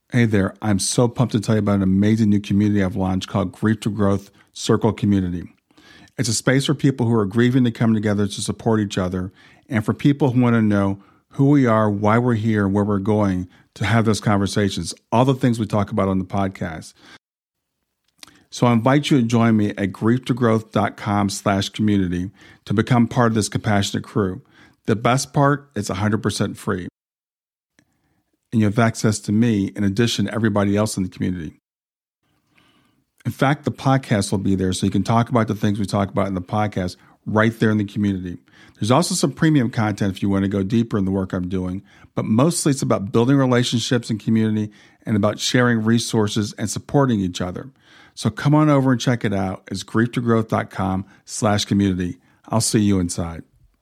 Hey there, I'm so pumped to tell you about an amazing new community I've launched called Grief to Growth Circle Community. It's a space for people who are grieving to come together to support each other, and for people who want to know who we are, why we're here, where we're going, to have those conversations, all the things we talk about on the podcast. So I invite you to join me at grieftogrowth.com/community to become part of this compassionate crew. The best part, it's 100% free. And you have access to me in addition to everybody else in the community. In fact, the podcast will be there so you can talk about the things we talk about in the podcast right there in the community. There's also some premium content if you want to go deeper in the work I'm doing, but mostly it's about building relationships and community and about sharing resources and supporting each other. So come on over and check it out. It's grieftogrowth.com/community. I'll see you inside.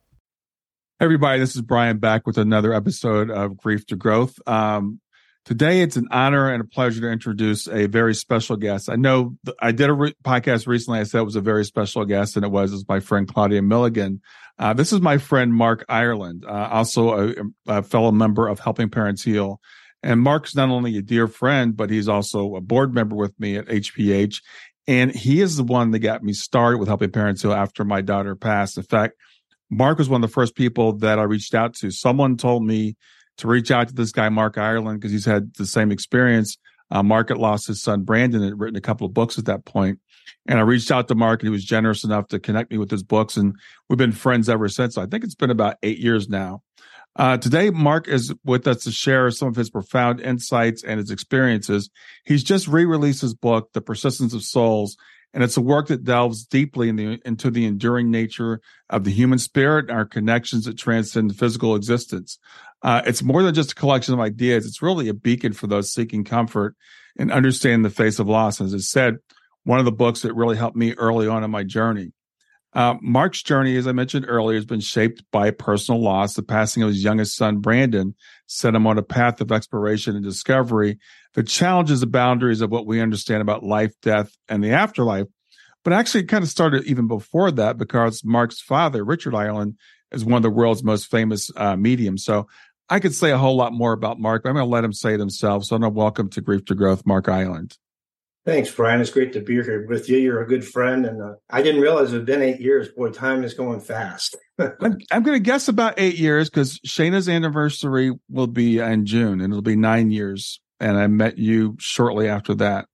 Hey everybody, this is Brian back with another episode of Grief to Growth. Today, it's an honor and a pleasure to introduce a very special guest. I know I did a podcast recently. I said it was a very special guest, and it was my friend Claudia Milligan. This is my friend Mark Ireland, also a fellow member of Helping Parents Heal. And Mark's not only a dear friend, but he's also a board member with me at HPH. And he is the one that got me started with Helping Parents Heal after my daughter passed. In fact, Mark was one of the first people that I reached out to. Someone told me to reach out to this guy, Mark Ireland, because he's had the same experience. Mark had lost his son, Brandon, and had written a couple of books at that point. And I reached out to Mark, and he was generous enough to connect me with his books. And we've been friends ever since. So I think it's been about 8 years now. Today, Mark is with us to share some of his profound insights and his experiences. He's just re-released his book, The Persistence of Souls, and it's a work that delves deeply into the enduring nature of the human spirit and our connections that transcend physical existence. It's more than just a collection of ideas. It's really a beacon for those seeking comfort and understanding the face of loss. And as I said, one of the books that really helped me early on in my journey. Mark's journey, as I mentioned earlier, has been shaped by personal loss. The passing of his youngest son, Brandon, set him on a path of exploration and discovery that challenges the boundaries of what we understand about life, death, and the afterlife. But actually, it kind of started even before that because Mark's father, Richard Ireland, is one of the world's most famous mediums. So I could say a whole lot more about Mark, but I'm going to let him say it himself. So I'm welcome to Grief to Growth, Mark Ireland. Thanks, Brian. It's great to be here with you. You're a good friend. And I didn't realize it had been 8 years. Boy, time is going fast. I'm going to guess about 8 years because Shayna's anniversary will be in June, and it'll be 9 years. And I met you shortly after that.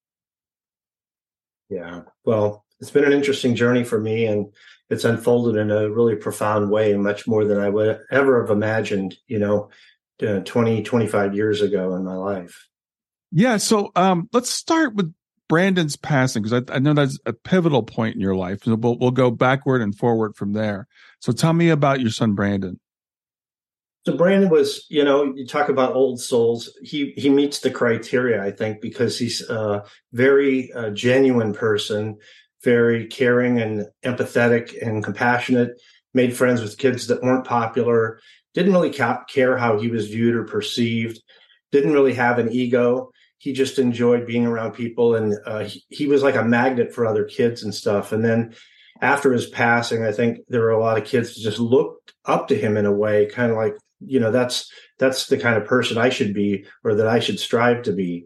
Yeah. Well, it's been an interesting journey for me, and it's unfolded in a really profound way, much more than I would ever have imagined, 20, 25 years ago in my life. Yeah. So let's start with Brandon's passing, because I know that's a pivotal point in your life. So we'll go backward and forward from there. So tell me about your son, Brandon. So Brandon was, you talk about old souls. He meets the criteria, I think, because he's a very genuine person, very caring and empathetic and compassionate, made friends with kids that weren't popular, didn't really care how he was viewed or perceived, didn't really have an ego. He just enjoyed being around people, and he was like a magnet for other kids and stuff. And then after his passing, I think there were a lot of kids that just looked up to him in a way, kind of like, that's the kind of person I should be, or that I should strive to be.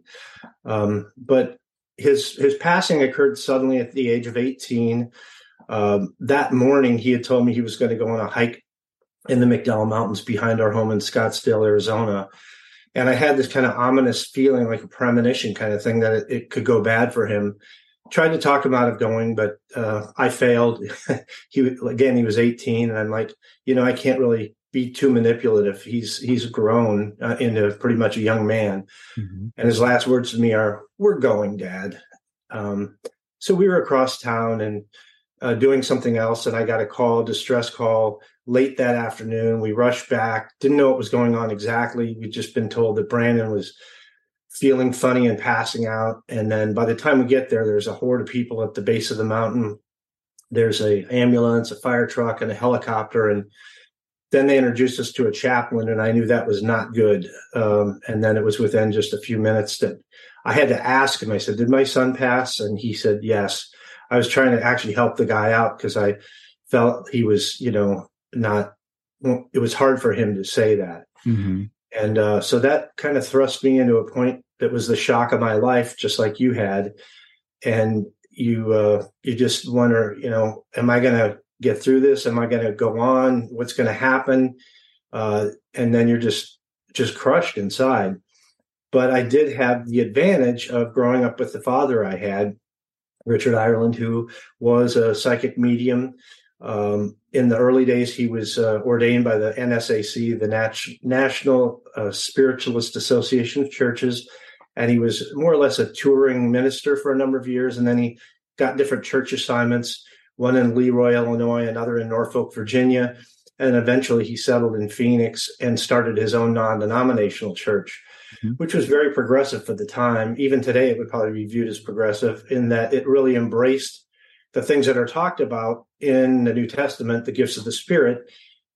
But his passing occurred suddenly at the age of 18. That morning, he had told me he was going to go on a hike in the McDowell Mountains behind our home in Scottsdale, Arizona. And I had this kind of ominous feeling, like a premonition kind of thing, that it could go bad for him. Tried to talk him out of going, but I failed. He was 18, and I'm like, I can't really be too manipulative. He's grown into pretty much a young man. Mm-hmm. And his last words to me are, "We're going, Dad." So we were across town and doing something else, and I got a distress call late that afternoon. We rushed back, didn't know what was going on exactly. We'd just been told that Brandon was feeling funny and passing out. And then by the time we get there, there's a horde of people at the base of the mountain. There's an ambulance, a fire truck, and a helicopter. And then they introduced us to a chaplain, and I knew that was not good. And then it was within just a few minutes that I had to ask him. I said, "Did my son pass?" And he said, "Yes." I was trying to actually help the guy out because I felt he was, it was hard for him to say that. Mm-hmm. And so that kind of thrust me into a point that was the shock of my life, just like you had. And you just wonder, am I going to get through this? Am I going to go on? What's going to happen? And then you're just crushed inside. But I did have the advantage of growing up with the father I had, Richard Ireland, who was a psychic medium. In the early days, he was ordained by the NSAC, the National Spiritualist Association of Churches, and he was more or less a touring minister for a number of years. And then he got different church assignments, one in Leroy, Illinois, another in Norfolk, Virginia. And eventually he settled in Phoenix and started his own non-denominational church, which was very progressive for the time. Even today, it would probably be viewed as progressive in that it really embraced the things that are talked about in the New Testament, the gifts of the Spirit.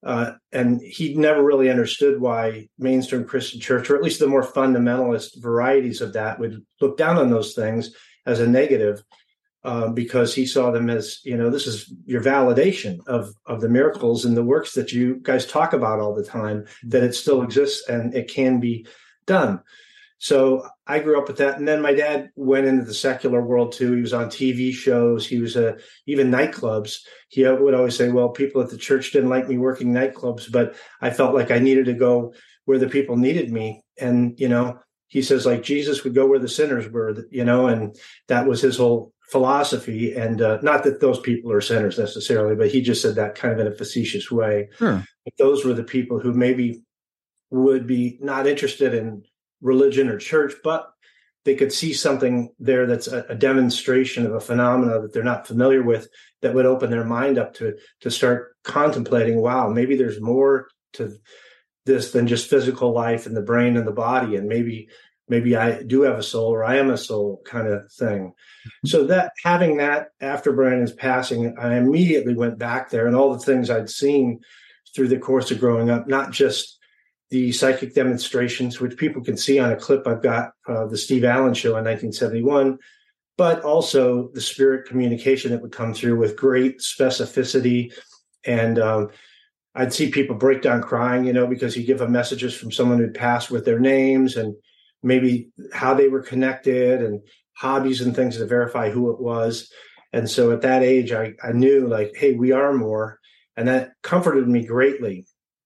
And he never really understood why mainstream Christian church, or at least the more fundamentalist varieties of that, would look down on those things as a negative, because he saw them as, this is your validation of the miracles and the works that you guys talk about all the time, that it still exists and it can be done. So I grew up with that. And then my dad went into the secular world too. He was on TV shows. He was even nightclubs. He would always say, well, people at the church didn't like me working nightclubs, but I felt like I needed to go where the people needed me. And, he says, like, Jesus would go where the sinners were, and that was his whole philosophy. And not that those people are sinners necessarily, but he just said that kind of in a facetious way. Sure. But those were the people who maybe would be not interested in religion or church, but they could see something there that's a demonstration of a phenomena that they're not familiar with, that would open their mind up to start contemplating, wow, maybe there's more to this than just physical life and the brain and the body, and maybe I do have a soul, or I am a soul, kind of thing. So that, having that after Brandon's passing, I immediately went back there, and all the things I'd seen through the course of growing up, not just the psychic demonstrations, which people can see on a clip I've got, the Steve Allen show in 1971, but also the spirit communication that would come through with great specificity. And I'd see people break down crying, because you give them messages from someone who'd passed with their names and maybe how they were connected and hobbies and things to verify who it was. And so at that age, I knew, like, hey, we are more. And that comforted me greatly.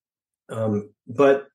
But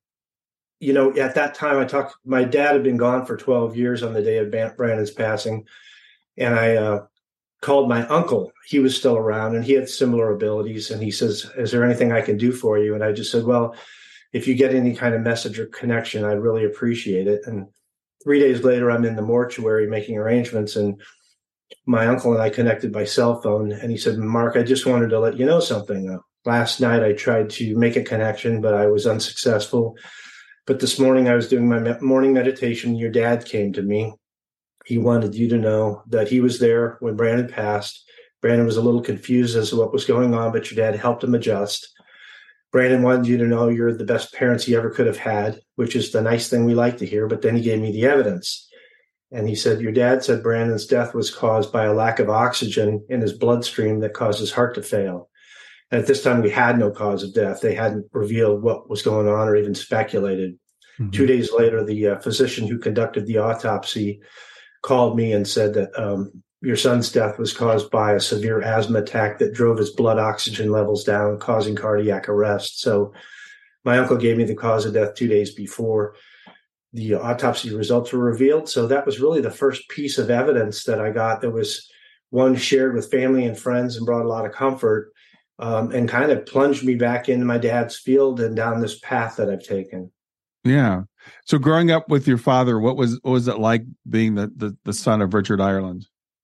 at that time, my dad had been gone for 12 years on the day of Brandon's passing. And I called my uncle. He was still around and he had similar abilities. And he says, is there anything I can do for you? And I just said, well, if you get any kind of message or connection, I'd really appreciate it. And 3 days later, I'm in the mortuary making arrangements. And my uncle and I connected by cell phone. And he said, Mark, I just wanted to let you know something. Last night, I tried to make a connection, but I was unsuccessful. But this morning I was doing my morning meditation. Your dad came to me. He wanted you to know that he was there when Brandon passed. Brandon was a little confused as to what was going on, but your dad helped him adjust. Brandon wanted you to know you're the best parents he ever could have had, which is the nice thing we like to hear. But then he gave me the evidence. And he said, your dad said Brandon's death was caused by a lack of oxygen in his bloodstream that caused his heart to fail. And at this time, we had no cause of death. They hadn't revealed what was going on or even speculated. Mm-hmm. 2 days later, the physician who conducted the autopsy called me and said that your son's death was caused by a severe asthma attack that drove his blood oxygen levels down, causing cardiac arrest. So my uncle gave me the cause of death 2 days before the autopsy results were revealed. So that was really the first piece of evidence that I got that was, one, shared with family and friends and brought a lot of comfort. And kind of plunged me back into my dad's field and down this path that I've taken. Yeah. So growing up with your father, what was it like being the son of Richard Ireland?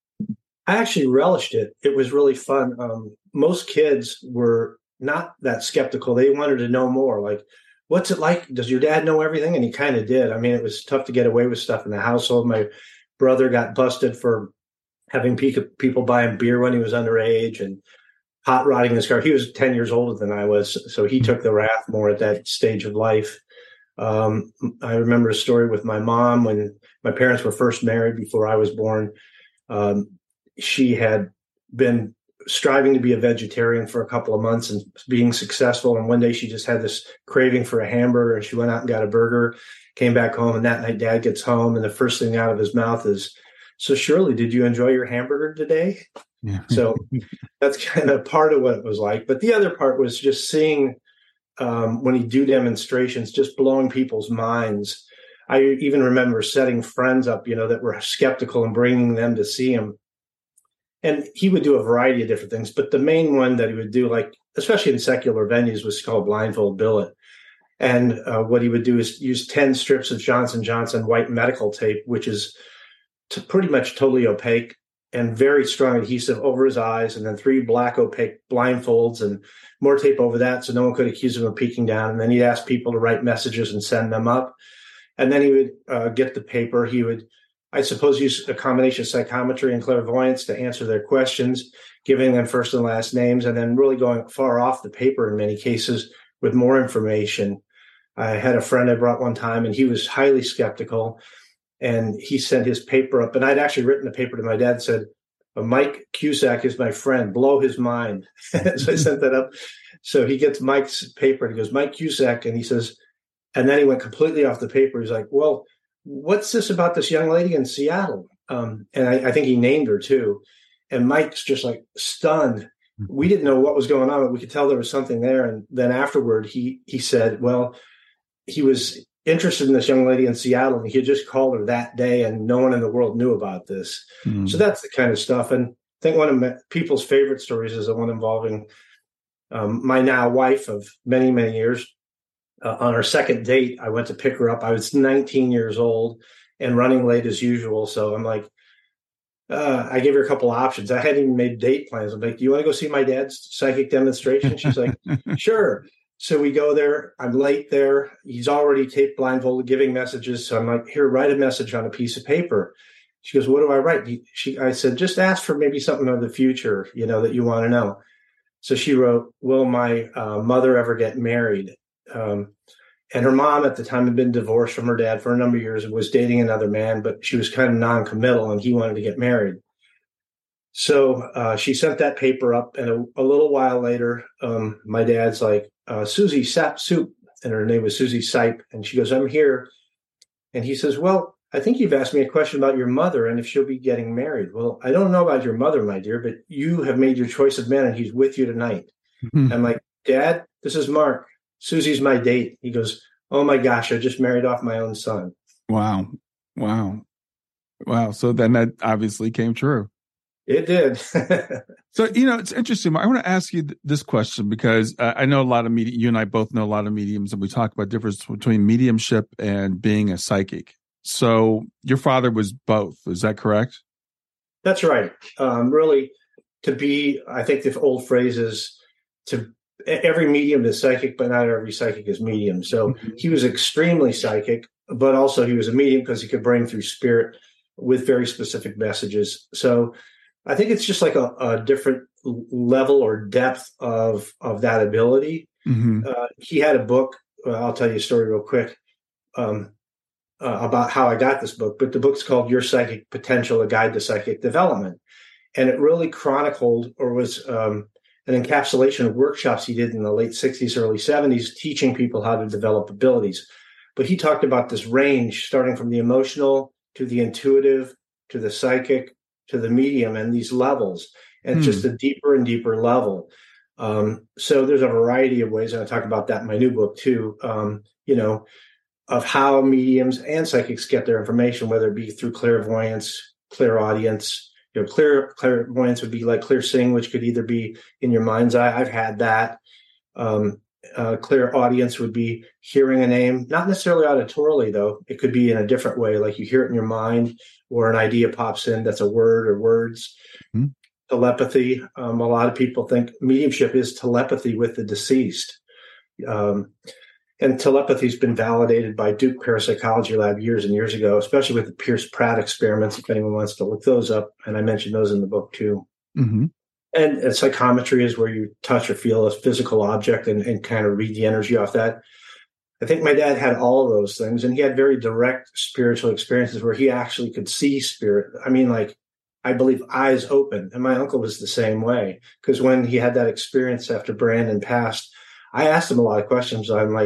I actually relished it. It was really fun. Most kids were not that skeptical. They wanted to know more. Like, what's it like? Does your dad know everything? And he kind of did. I mean, it was tough to get away with stuff in the household. My brother got busted for having people buy him beer when he was underage and hot rodding his car. He was 10 years older than I was, so he took the wrath more at that stage of life. I remember a story with my mom when my parents were first married before I was born. She had been striving to be a vegetarian for a couple of months and being successful. And one day she just had this craving for a hamburger and she went out and got a burger. came back home, and that night Dad gets home, and the first thing out of his mouth is, "So Shirley, did you enjoy your hamburger today?" Yeah. So that's kind of part of what it was like. But the other part was just seeing when he'd do demonstrations, just blowing people's minds. I even remember setting friends up, that were skeptical and bringing them to see him. And he would do a variety of different things. But the main one that he would do, like, especially in secular venues, was called Blindfold Billet. And what he would do is use 10 strips of Johnson & Johnson white medical tape, which is pretty much totally opaque, and very strong adhesive over his eyes, and then 3 black opaque blindfolds and more tape over that so no one could accuse him of peeking down. And then he'd ask people to write messages and send them up. And then he would get the paper. He would, I suppose, use a combination of psychometry and clairvoyance to answer their questions, giving them first and last names, and then really going far off the paper in many cases with more information. I had a friend I brought one time, and he was highly skeptical. And he sent his paper up, and I'd actually written a paper to my dad, said, "Mike Cusack is my friend, blow his mind." So I sent that up. So he gets Mike's paper, and he goes, "Mike Cusack," and he says, and then he went completely off the paper. He's like, "Well, what's this about this young lady in Seattle?" And I think he named her too. And Mike's just like stunned. We didn't know what was going on, but we could tell there was something there. And then afterward, he said, well, he was interested in this young lady in Seattle, and he had just called her that day, and no one in the world knew about this. Mm. So that's the kind of stuff. And I think one of people's favorite stories is the one involving my now wife of many, many years. On our second date, I went to pick her up. I was 19 years old and running late as usual. So I'm like, I gave her a couple options. I hadn't even made date plans. I'm like, "Do you want to go see my dad's psychic demonstration?" She's like, "Sure." So we go there. I'm late there. He's already taped blindfolded, giving messages. So I'm like, "Here, write a message on a piece of paper." She goes, "What do I write?" I said, "Just ask for maybe something of the future, that you want to know." So she wrote, "Will my mother ever get married?" And her mom at the time had been divorced from her dad for a number of years and was dating another man, but she was kind of non-committal, and he wanted to get married. So she sent that paper up, and a little while later, my dad's like, "Susie Sap Soup," and her name was Susie Sipe, and she goes, "I'm here." And he says, "Well, I think you've asked me a question about your mother and if she'll be getting married." "Well, I don't know about your mother, my dear, but you have made your choice of man, and he's with you tonight." Mm-hmm. I'm like, "Dad, this is Mark. Susie's my date." He goes, "Oh my gosh, I just married off my own son." Wow. So then that obviously came true. It did. So, it's interesting. I want to ask you this question because I know a lot of you and I both know a lot of mediums, and we talk about the difference between mediumship and being a psychic. So your father was both. Is that correct? That's right. Really, I think the old phrase is every medium is psychic, but not every psychic is medium. So he was extremely psychic, but also he was a medium because he could bring through spirit with very specific messages. So I think it's just like a different level or depth of that ability. Mm-hmm. He had a book. I'll tell you a story real quick about how I got this book. But the book's called Your Psychic Potential, A Guide to Psychic Development. And it really chronicled, or was an encapsulation of workshops he did in the late 60s, early 70s, teaching people how to develop abilities. But he talked about this range starting from the emotional to the intuitive to the psychic to the medium, and these levels, and just a deeper and deeper level. So there's a variety of ways, and I talk about that in my new book too, of how mediums and psychics get their information, whether it be through clairvoyance, clairaudience. Clairvoyance would be like clear seeing, which could either be in your mind's eye. I've had that. Clairaudience would be hearing a name, not necessarily auditorily, though. It could be in a different way, like you hear it in your mind, or an idea pops in that's a word or words. Mm-hmm. Telepathy. A lot of people think mediumship is telepathy with the deceased. And telepathy has been validated by Duke Parapsychology Lab years and years ago, especially with the Pierce Pratt experiments, if anyone wants to look those up. And I mentioned those in the book too. Mm-hmm. And psychometry is where you touch or feel a physical object and kind of read the energy off that. I think my dad had all of those things, and he had very direct spiritual experiences where he actually could see spirit. I mean, like, I believe eyes open. And my uncle was the same way, because when he had that experience after Brandon passed, I asked him a lot of questions. I'm like,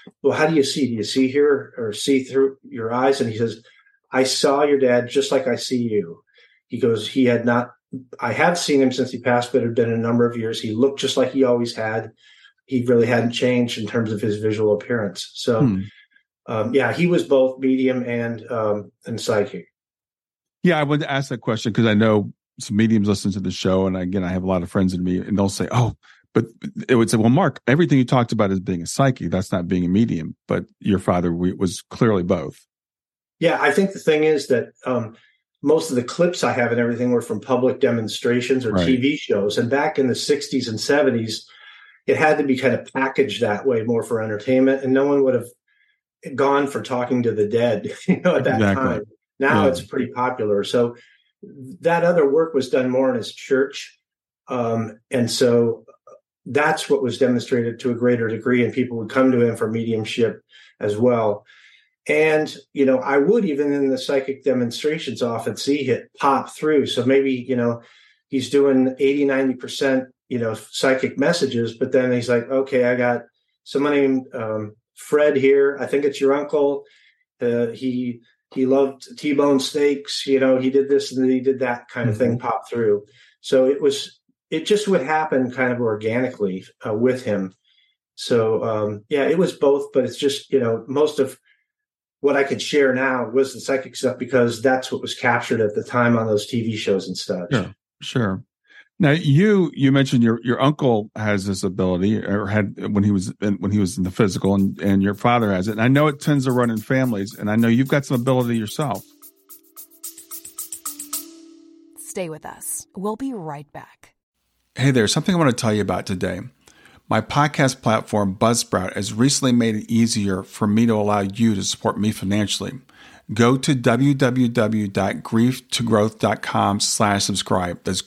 well, how do you see? Do you see here or see through your eyes? And he says, I saw your dad just like I see you. He goes, I have seen him since he passed, but it had been a number of years. He looked just like he always had. He really hadn't changed in terms of his visual appearance. So, he was both medium and psychic. Yeah, I would ask that question because I know some mediums listen to the show, and again, I have a lot of friends in me, and they'll say, "Oh," but it would say, "Well, Mark, everything you talked about is being a psychic. That's not being a medium." But your father was clearly both. Yeah, I think the thing is that most of the clips I have and everything were from public demonstrations or TV shows, and back in the '60s and '70s, it had to be kind of packaged that way, more for entertainment, and no one would have gone for talking to the dead, at that time. Now it's pretty popular. So that other work was done more in his church. And so that's what was demonstrated to a greater degree, and people would come to him for mediumship as well. And, I would, even in the psychic demonstrations, often see it pop through. So maybe, he's doing 80-90%, psychic messages, but then he's like, okay, I got someone named Fred here. I think it's your uncle. He loved T-bone steaks. He did this and he did that kind of thing pop through. So it just would happen kind of organically with him. So, it was both, but it's just, most of what I could share now was the psychic stuff because that's what was captured at the time on those TV shows and stuff. Sure. Now you mentioned your uncle has this ability, or had when he was in the physical, and your father has it. And I know it tends to run in families, and I know you've got some ability yourself. Stay with us. We'll be right back. Hey there, something I want to tell you about today. My podcast platform, Buzzsprout, has recently made it easier for me to allow you to support me financially. Go to www.grieftogrowth.com/subscribe. That's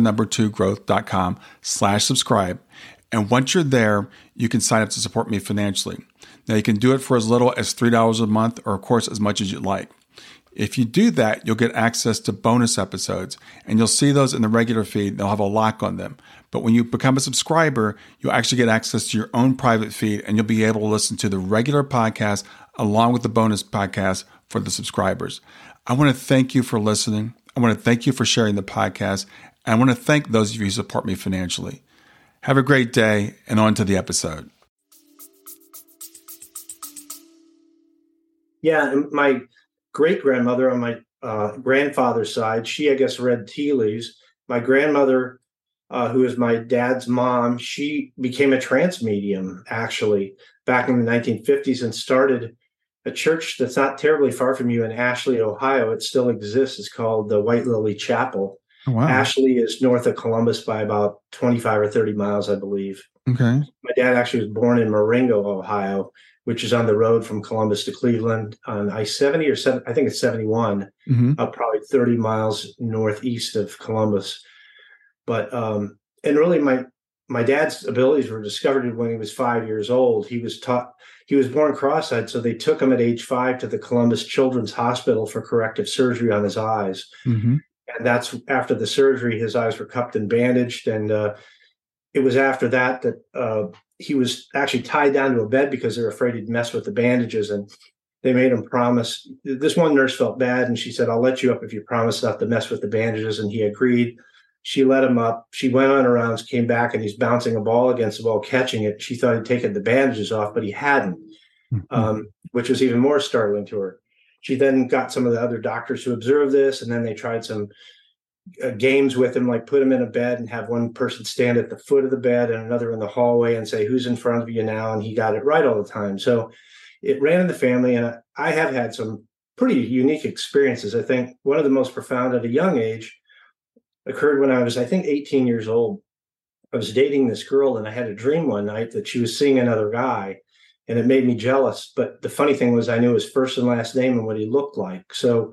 grief2growth.com/subscribe. And once you're there, you can sign up to support me financially. Now, you can do it for as little as $3 a month, or of course, as much as you'd like. If you do that, you'll get access to bonus episodes, and you'll see those in the regular feed. They'll have a lock on them. But when you become a subscriber, you'll actually get access to your own private feed, and you'll be able to listen to the regular podcast along with the bonus podcast for the subscribers. I want to thank you for listening. I want to thank you for sharing the podcast. And I want to thank those of you who support me financially. Have a great day, and on to the episode. Yeah, and my great-grandmother on my grandfather's side, she, I guess, read tea leaves. My grandmother, who is my dad's mom, she became a trance medium, actually, back in the 1950s and started a church that's not terribly far from you in Ashley, Ohio. It still exists. It's called the White Lily Chapel. Oh, wow. Ashley is north of Columbus by about 25 or 30 miles, I believe. Okay. My dad actually was born in Marengo, Ohio, which is on the road from Columbus to Cleveland on I-70 or 7, I think it's 71, probably 30 miles northeast of Columbus. But, and really my dad's abilities were discovered when he was 5 years old. He was born cross-eyed, so they took him at age 5 to the Columbus Children's Hospital for corrective surgery on his eyes. And that's after the surgery, his eyes were cupped and bandaged. And it was after that he was actually tied down to a bed because they were afraid he'd mess with the bandages. And they made him promise. This one nurse felt bad, and she said, "I'll let you up if you promise not to mess with the bandages." And he agreed. She let him up. She went on her rounds, came back, and he's bouncing a ball against the wall, catching it. She thought he'd taken the bandages off, but he hadn't, which was even more startling to her. She then got some of the other doctors who observed this, and then they tried some games with him, like put him in a bed and have one person stand at the foot of the bed and another in the hallway and say, "Who's in front of you now?" And he got it right all the time. So it ran in the family, and I have had some pretty unique experiences. I think one of the most profound at a young age occurred when I was, I think, 18 years old. I was dating this girl, and I had a dream one night that she was seeing another guy, and it made me jealous. But the funny thing was I knew his first and last name and what he looked like. So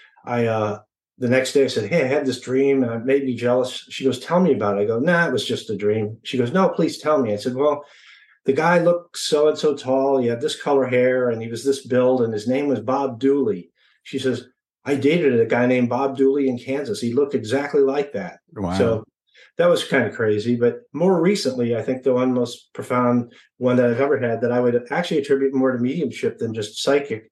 the next day I said, "Hey, I had this dream and it made me jealous." She goes, "Tell me about it." I go, "Nah, it was just a dream." She goes, "No, please tell me." I said, "Well, the guy looked so and so tall. He had this color hair and he was this build, and his name was Bob Dooley." She says, "I dated a guy named Bob Dooley in Kansas. He looked exactly like that." Wow. So that was kind of crazy. But more recently, I think the one most profound one that I've ever had that I would actually attribute more to mediumship than just psychic.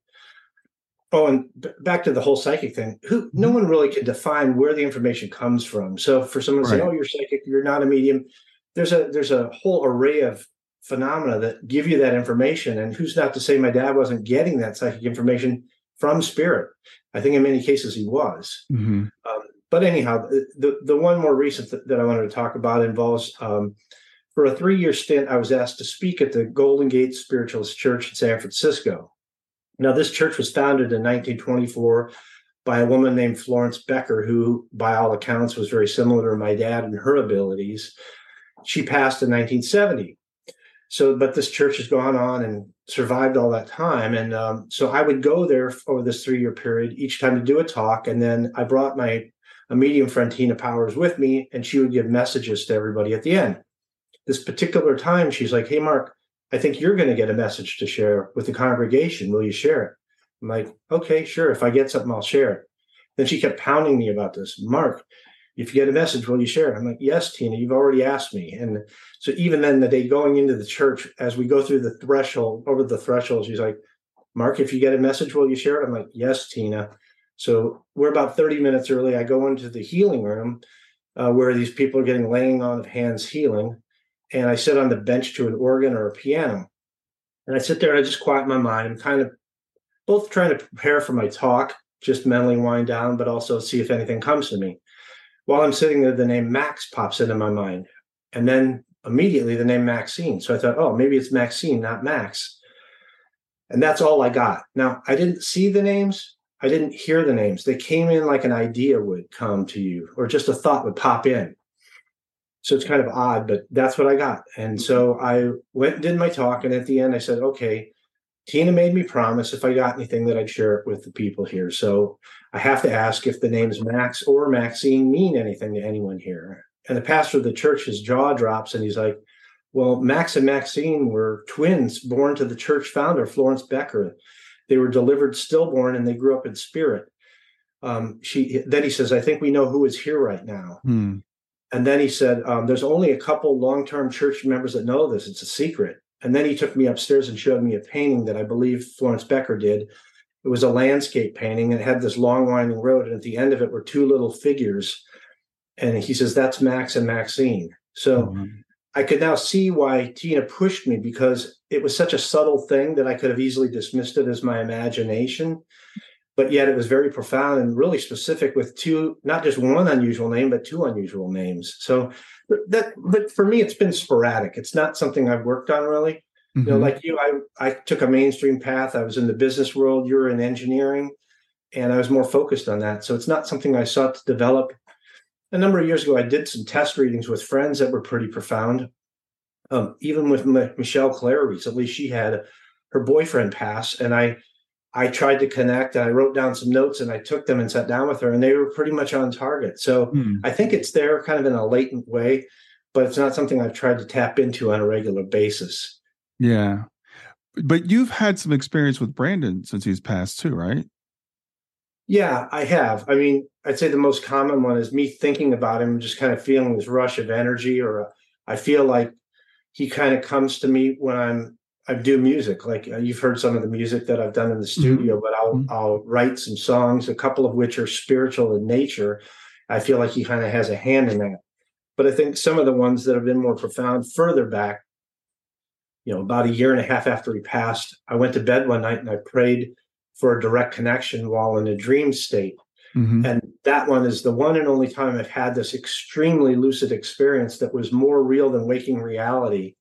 Oh, and back to the whole psychic thing. No one really can define where the information comes from. So for someone to say, Right. "Oh, you're psychic, you're not a medium," there's a whole array of phenomena that give you that information. And who's not to say my dad wasn't getting that psychic information from spirit? I think in many cases he was. Mm-hmm. But anyhow, the one more recent that I wanted to talk about involves for a 3-year stint, I was asked to speak at the Golden Gate Spiritualist Church in San Francisco. Now, this church was founded in 1924 by a woman named Florence Becker, who, by all accounts, was very similar to my dad in her abilities. She passed in 1970. So, but this church has gone on and survived all that time. And so I would go there over this 3-year period each time to do a talk. And then I brought a medium friend, Tina Powers, with me, and she would give messages to everybody at the end. This particular time, she's like, "Hey, Mark, I think you're going to get a message to share with the congregation. Will you share it?" I'm like, "Okay, sure. If I get something, I'll share it." Then she kept pounding me about this. "Mark, if you get a message, will you share it?" I'm like, "Yes, Tina, you've already asked me." And so even then, the day going into the church, as we go through the threshold, over the threshold, she's like, "Mark, if you get a message, will you share it?" I'm like, "Yes, Tina." So we're about 30 minutes early. I go into the healing room where these people are getting laying on of hands healing. And I sit on the bench to an organ or a piano. And I sit there and I just quiet my mind. I'm kind of both trying to prepare for my talk, just mentally wind down, but also see if anything comes to me. While I'm sitting there, the name Max pops into my mind. And then immediately the name Maxine. So I thought, oh, maybe it's Maxine, not Max. And that's all I got. Now, I didn't see the names. I didn't hear the names. They came in like an idea would come to you, or just a thought would pop in. So it's kind of odd, but that's what I got. And so I went and did my talk. And at the end, I said, "Okay, Tina made me promise if I got anything that I'd share it with the people here. So I have to ask if the names Max or Maxine mean anything to anyone here." And the pastor of the church, his jaw drops and he's like, "Well, Max and Maxine were twins born to the church founder, Florence Becker. They were delivered stillborn and they grew up in spirit." Then he says, "I think we know who is here right now." And then he said, "There's only a couple long-term church members that know this. It's a secret." And then he took me upstairs and showed me a painting that I believe Florence Becker did. It was a landscape painting and it had this long winding road. And at the end of it were two little figures. And he says, "That's Max and Maxine." So I could now see why Tina pushed me, because it was such a subtle thing that I could have easily dismissed it as my imagination. But yet it was very profound and really specific with two, not just one unusual name, but two unusual names. So but for me, it's been sporadic. It's not something I've worked on really. Mm-hmm. You know, like you, I took a mainstream path. I was in the business world. You were in engineering, and I was more focused on that. So it's not something I sought to develop. A number of years ago, I did some test readings with friends that were pretty profound. Even with Michelle Claire recently, she had her boyfriend pass, and I tried to connect. I wrote down some notes and I took them and sat down with her, and they were pretty much on target. So I think it's there kind of in a latent way, but it's not something I've tried to tap into on a regular basis. Yeah. But you've had some experience with Brandon since he's passed too, right? Yeah, I have. I mean, I'd say the most common one is me thinking about him, just kind of feeling this rush of energy, or I feel like he kind of comes to me when I do music. Like you've heard some of the music that I've done in the studio, but I'll write some songs, a couple of which are spiritual in nature. I feel like he kind of has a hand in that. But I think some of the ones that have been more profound further back, about 1.5 years after he passed, I went to bed one night and I prayed for a direct connection while in a dream state. Mm-hmm. And that one is the one and only time I've had this extremely lucid experience that was more real than waking reality.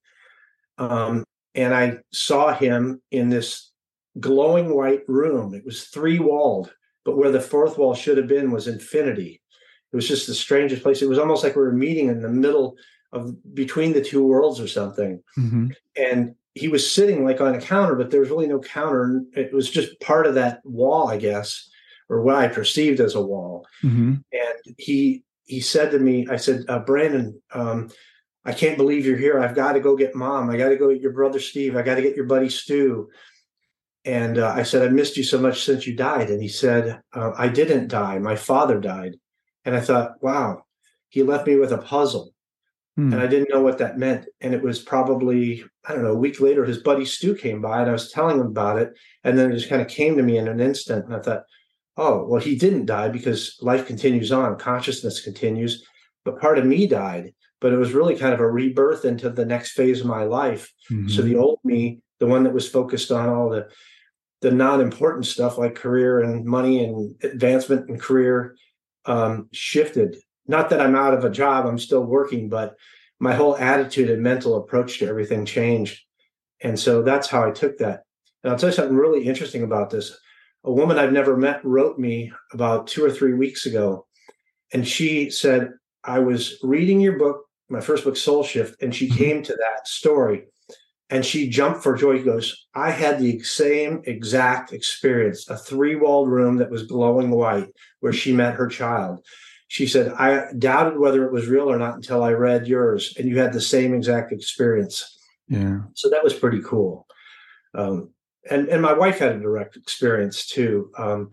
And I saw him in this glowing white room. It was 3-walled, but where the fourth wall should have been was infinity. It was just the strangest place. It was almost like we were meeting in the middle of between the two worlds or something. Mm-hmm. And he was sitting like on a counter, but there was really no counter. It was just part of that wall, I guess, or what I perceived as a wall. Mm-hmm. And he said to me, I said, "Brandon, I can't believe you're here. I've got to go get Mom. I got to go get your brother, Steve. I got to get your buddy, Stu." And I said, "I missed you so much since you died." And he said, "I didn't die. My father died." And I thought, wow, he left me with a puzzle. Hmm. And I didn't know what that meant. And it was probably, I don't know, a week later, his buddy Stu came by and I was telling him about it. And then it just kind of came to me in an instant. And I thought, oh, well, he didn't die because life continues on, consciousness continues, but part of me died. But it was really kind of a rebirth into the next phase of my life. Mm-hmm. So the old me, the one that was focused on all the non-important stuff like career and money and advancement and career, shifted. Not that I'm out of a job, I'm still working, but my whole attitude and mental approach to everything changed. And so that's how I took that. And I'll tell you something really interesting about this. A woman I've never met wrote me about 2 or 3 weeks ago. And she said, I was reading your book, my first book, Soul Shift, and she came to that story and she jumped for joy. She goes, I had the same exact experience, a 3-walled room that was glowing white where she met her child. She said, I doubted whether it was real or not until I read yours, and you had the same exact experience. Yeah. So that was pretty cool. And my wife had a direct experience too.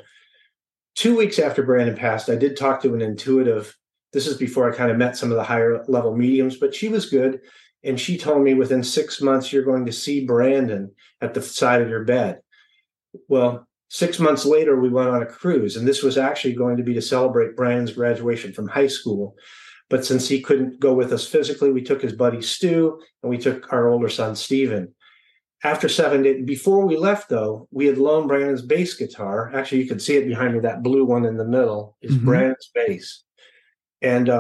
2 weeks after Brandon passed, I did talk to an intuitive. This is before I kind of met some of the higher level mediums, but she was good. And she told me within 6 months, you're going to see Brandon at the side of your bed. Well, 6 months later, we went on a cruise, and this was actually going to be to celebrate Brandon's graduation from high school. But since he couldn't go with us physically, we took his buddy Stu, and we took our older son, Steven. After 7 days, before we left, though, we had loaned Brandon's bass guitar. Actually, you can see it behind me. That blue one in the middle is Brandon's bass. And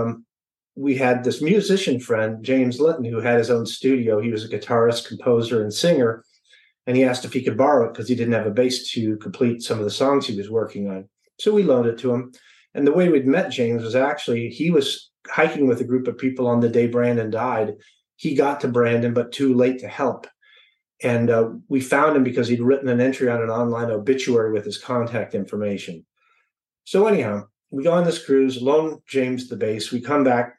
we had this musician friend, James Litton, who had his own studio. He was a guitarist, composer, and singer. And he asked if he could borrow it because he didn't have a bass to complete some of the songs he was working on. So we loaned it to him. And the way we'd met James was actually, he was hiking with a group of people on the day Brandon died. He got to Brandon, but too late to help. And we found him because he'd written an entry on an online obituary with his contact information. So anyhow, we go on this cruise, loan James the bass. We come back.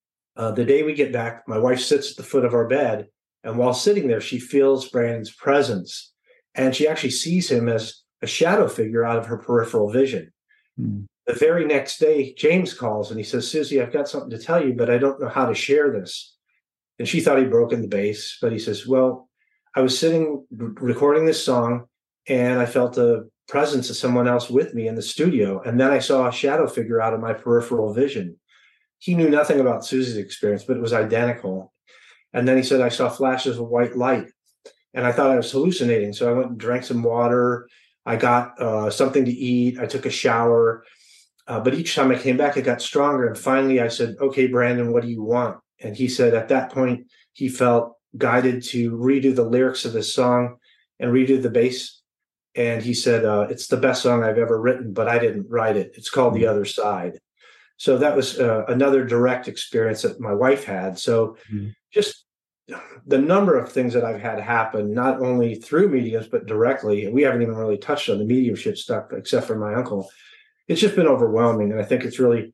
The day we get back, my wife sits at the foot of our bed. And while sitting there, she feels Brandon's presence. And she actually sees him as a shadow figure out of her peripheral vision. Mm. The very next day, James calls and he says, Susie, I've got something to tell you, but I don't know how to share this. And she thought he'd broken the bass. But he says, well, I was sitting recording this song and I felt the presence of someone else with me in the studio. And then I saw a shadow figure out of my peripheral vision. He knew nothing about Susie's experience, but it was identical. And then he said, I saw flashes of white light and I thought I was hallucinating. So I went and drank some water. I got something to eat. I took a shower. But each time I came back, it got stronger. And finally I said, okay, Brandon, what do you want? And he said at that point, he felt guided to redo the lyrics of this song and redo the bass. And he said, it's the best song I've ever written, but I didn't write it. It's called The Other Side. So that was another direct experience that my wife had. So just the number of things that I've had happen, not only through mediums, but directly, and we haven't even really touched on the mediumship stuff, except for my uncle. It's just been overwhelming. And I think it's really,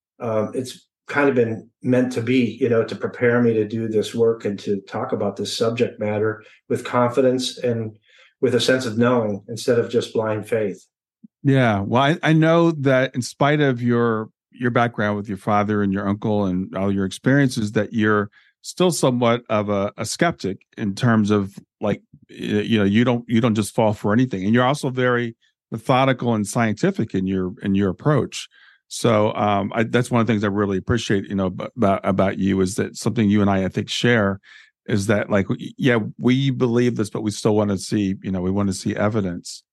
it's kind of been meant to be, to prepare me to do this work and to talk about this subject matter with confidence and with a sense of knowing instead of just blind faith. Yeah. Well, I know that in spite of your background with your father and your uncle and all your experiences, that you're still somewhat of a skeptic in terms of like, you don't just fall for anything. And you're also very methodical and scientific in your approach. So that's one of the things I really appreciate, about you, is that something you and I think share is that, like, yeah, we believe this, but we still want to see, we want to see evidence.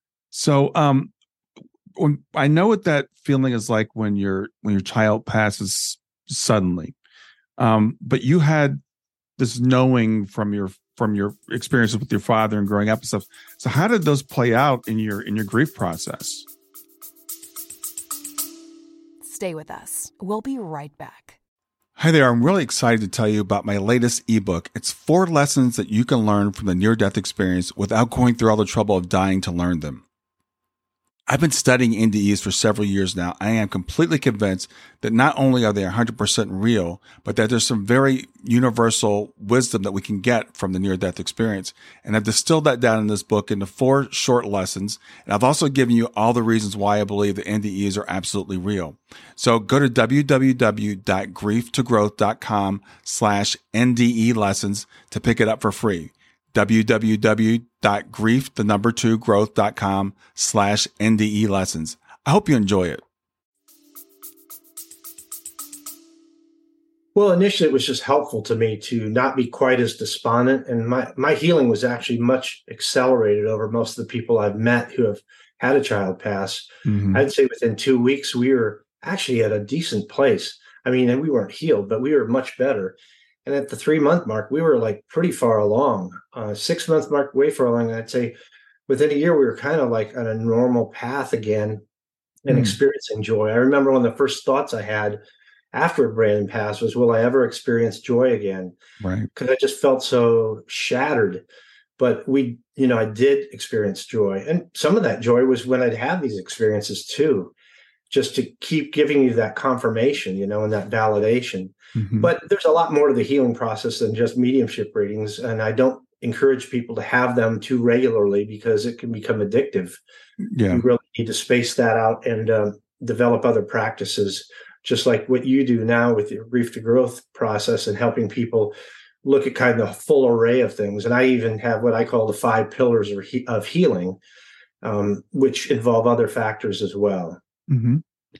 So I know what that feeling is like when your child passes suddenly. But you had this knowing from your experiences with your father and growing up and stuff. So how did those play out in your grief process? Stay with us. We'll be right back. Hi there. I'm really excited to tell you about my latest ebook. It's 4 lessons that you can learn from the near-death experience without going through all the trouble of dying to learn them. I've been studying NDEs for several years now. I am completely convinced that not only are they 100% real, but that there's some very universal wisdom that we can get from the near-death experience. And I've distilled that down in this book into 4 short lessons. And I've also given you all the reasons why I believe that NDEs are absolutely real. So go to www.grieftogrowth.com/NDE lessons to pick it up for free. www.growth.com/NDE lessons. I hope you enjoy it. Well, initially it was just helpful to me to not be quite as despondent. And my healing was actually much accelerated over most of the people I've met who have had a child pass. Mm-hmm. I'd say within 2 weeks, we were actually at a decent place. I mean, and we weren't healed, but we were much better. And at the 3-month mark, we were like pretty far along. 6-month mark, way far along. I'd say within a year, we were kind of like on a normal path again and experiencing joy. I remember one of the first thoughts I had after Brandon passed was, will I ever experience joy again? Right. Because I just felt so shattered. But I did experience joy. And some of that joy was when I'd had these experiences too, just to keep giving you that confirmation, and that validation. Mm-hmm. But there's a lot more to the healing process than just mediumship readings. And I don't encourage people to have them too regularly because it can become addictive. Yeah. You really need to space that out and develop other practices, just like what you do now with your Grief to Growth process and helping people look at kind of the full array of things. And I even have what I call the 5 pillars of healing, which involve other factors as well. Mm-hmm.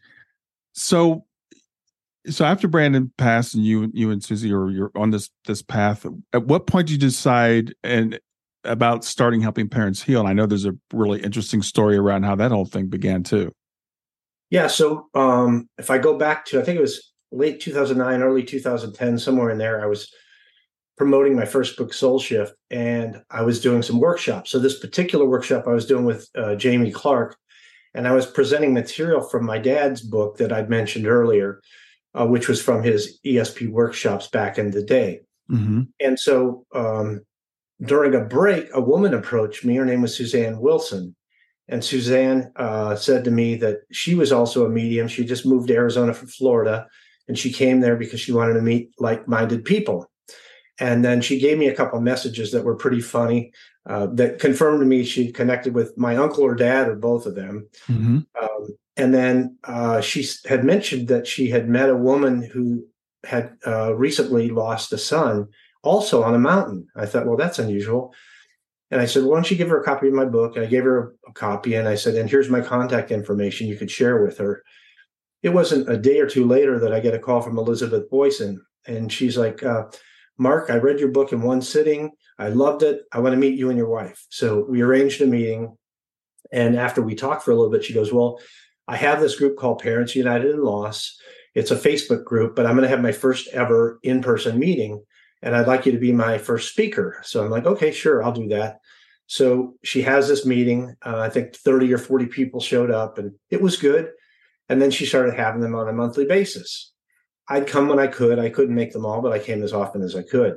So after Brandon passed and you and Susie you're on this path, at what point did you decide about starting Helping Parents Heal? And I know there's a really interesting story around how that whole thing began too. Yeah. So if I go back to, I think it was late 2009, early 2010, somewhere in there, I was promoting my first book, Soul Shift, and I was doing some workshops. So this particular workshop I was doing with Jamie Clark, and I was presenting material from my dad's book that I'd mentioned earlier, which was from his ESP workshops back in the day. Mm-hmm. And so during a break, a woman approached me. Her name was Suzanne Wilson. And Suzanne said to me that she was also a medium. She just moved to Arizona from Florida, and she came there because she wanted to meet like-minded people. And then she gave me a couple of messages that were pretty funny that confirmed to me she'd connected with my uncle or dad or both of them. Mm-hmm. And then she had mentioned that she had met a woman who had recently lost a son, also on a mountain. I thought, well, that's unusual. And I said, why don't you give her a copy of my book? And I gave her a copy, and I said, and here's my contact information you could share with her. It wasn't a day or two later that I get a call from Elizabeth Boyson, and she's like, Mark, I read your book in one sitting. I loved it. I want to meet you and your wife. So we arranged a meeting. And after we talked for a little bit, she goes, well, I have this group called Parents United in Loss. It's a Facebook group, but I'm going to have my first ever in-person meeting, and I'd like you to be my first speaker. So I'm like, okay, sure, I'll do that. So she has this meeting. I think 30 or 40 people showed up, and it was good. And then she started having them on a monthly basis. I'd come when I could. I couldn't make them all, but I came as often as I could.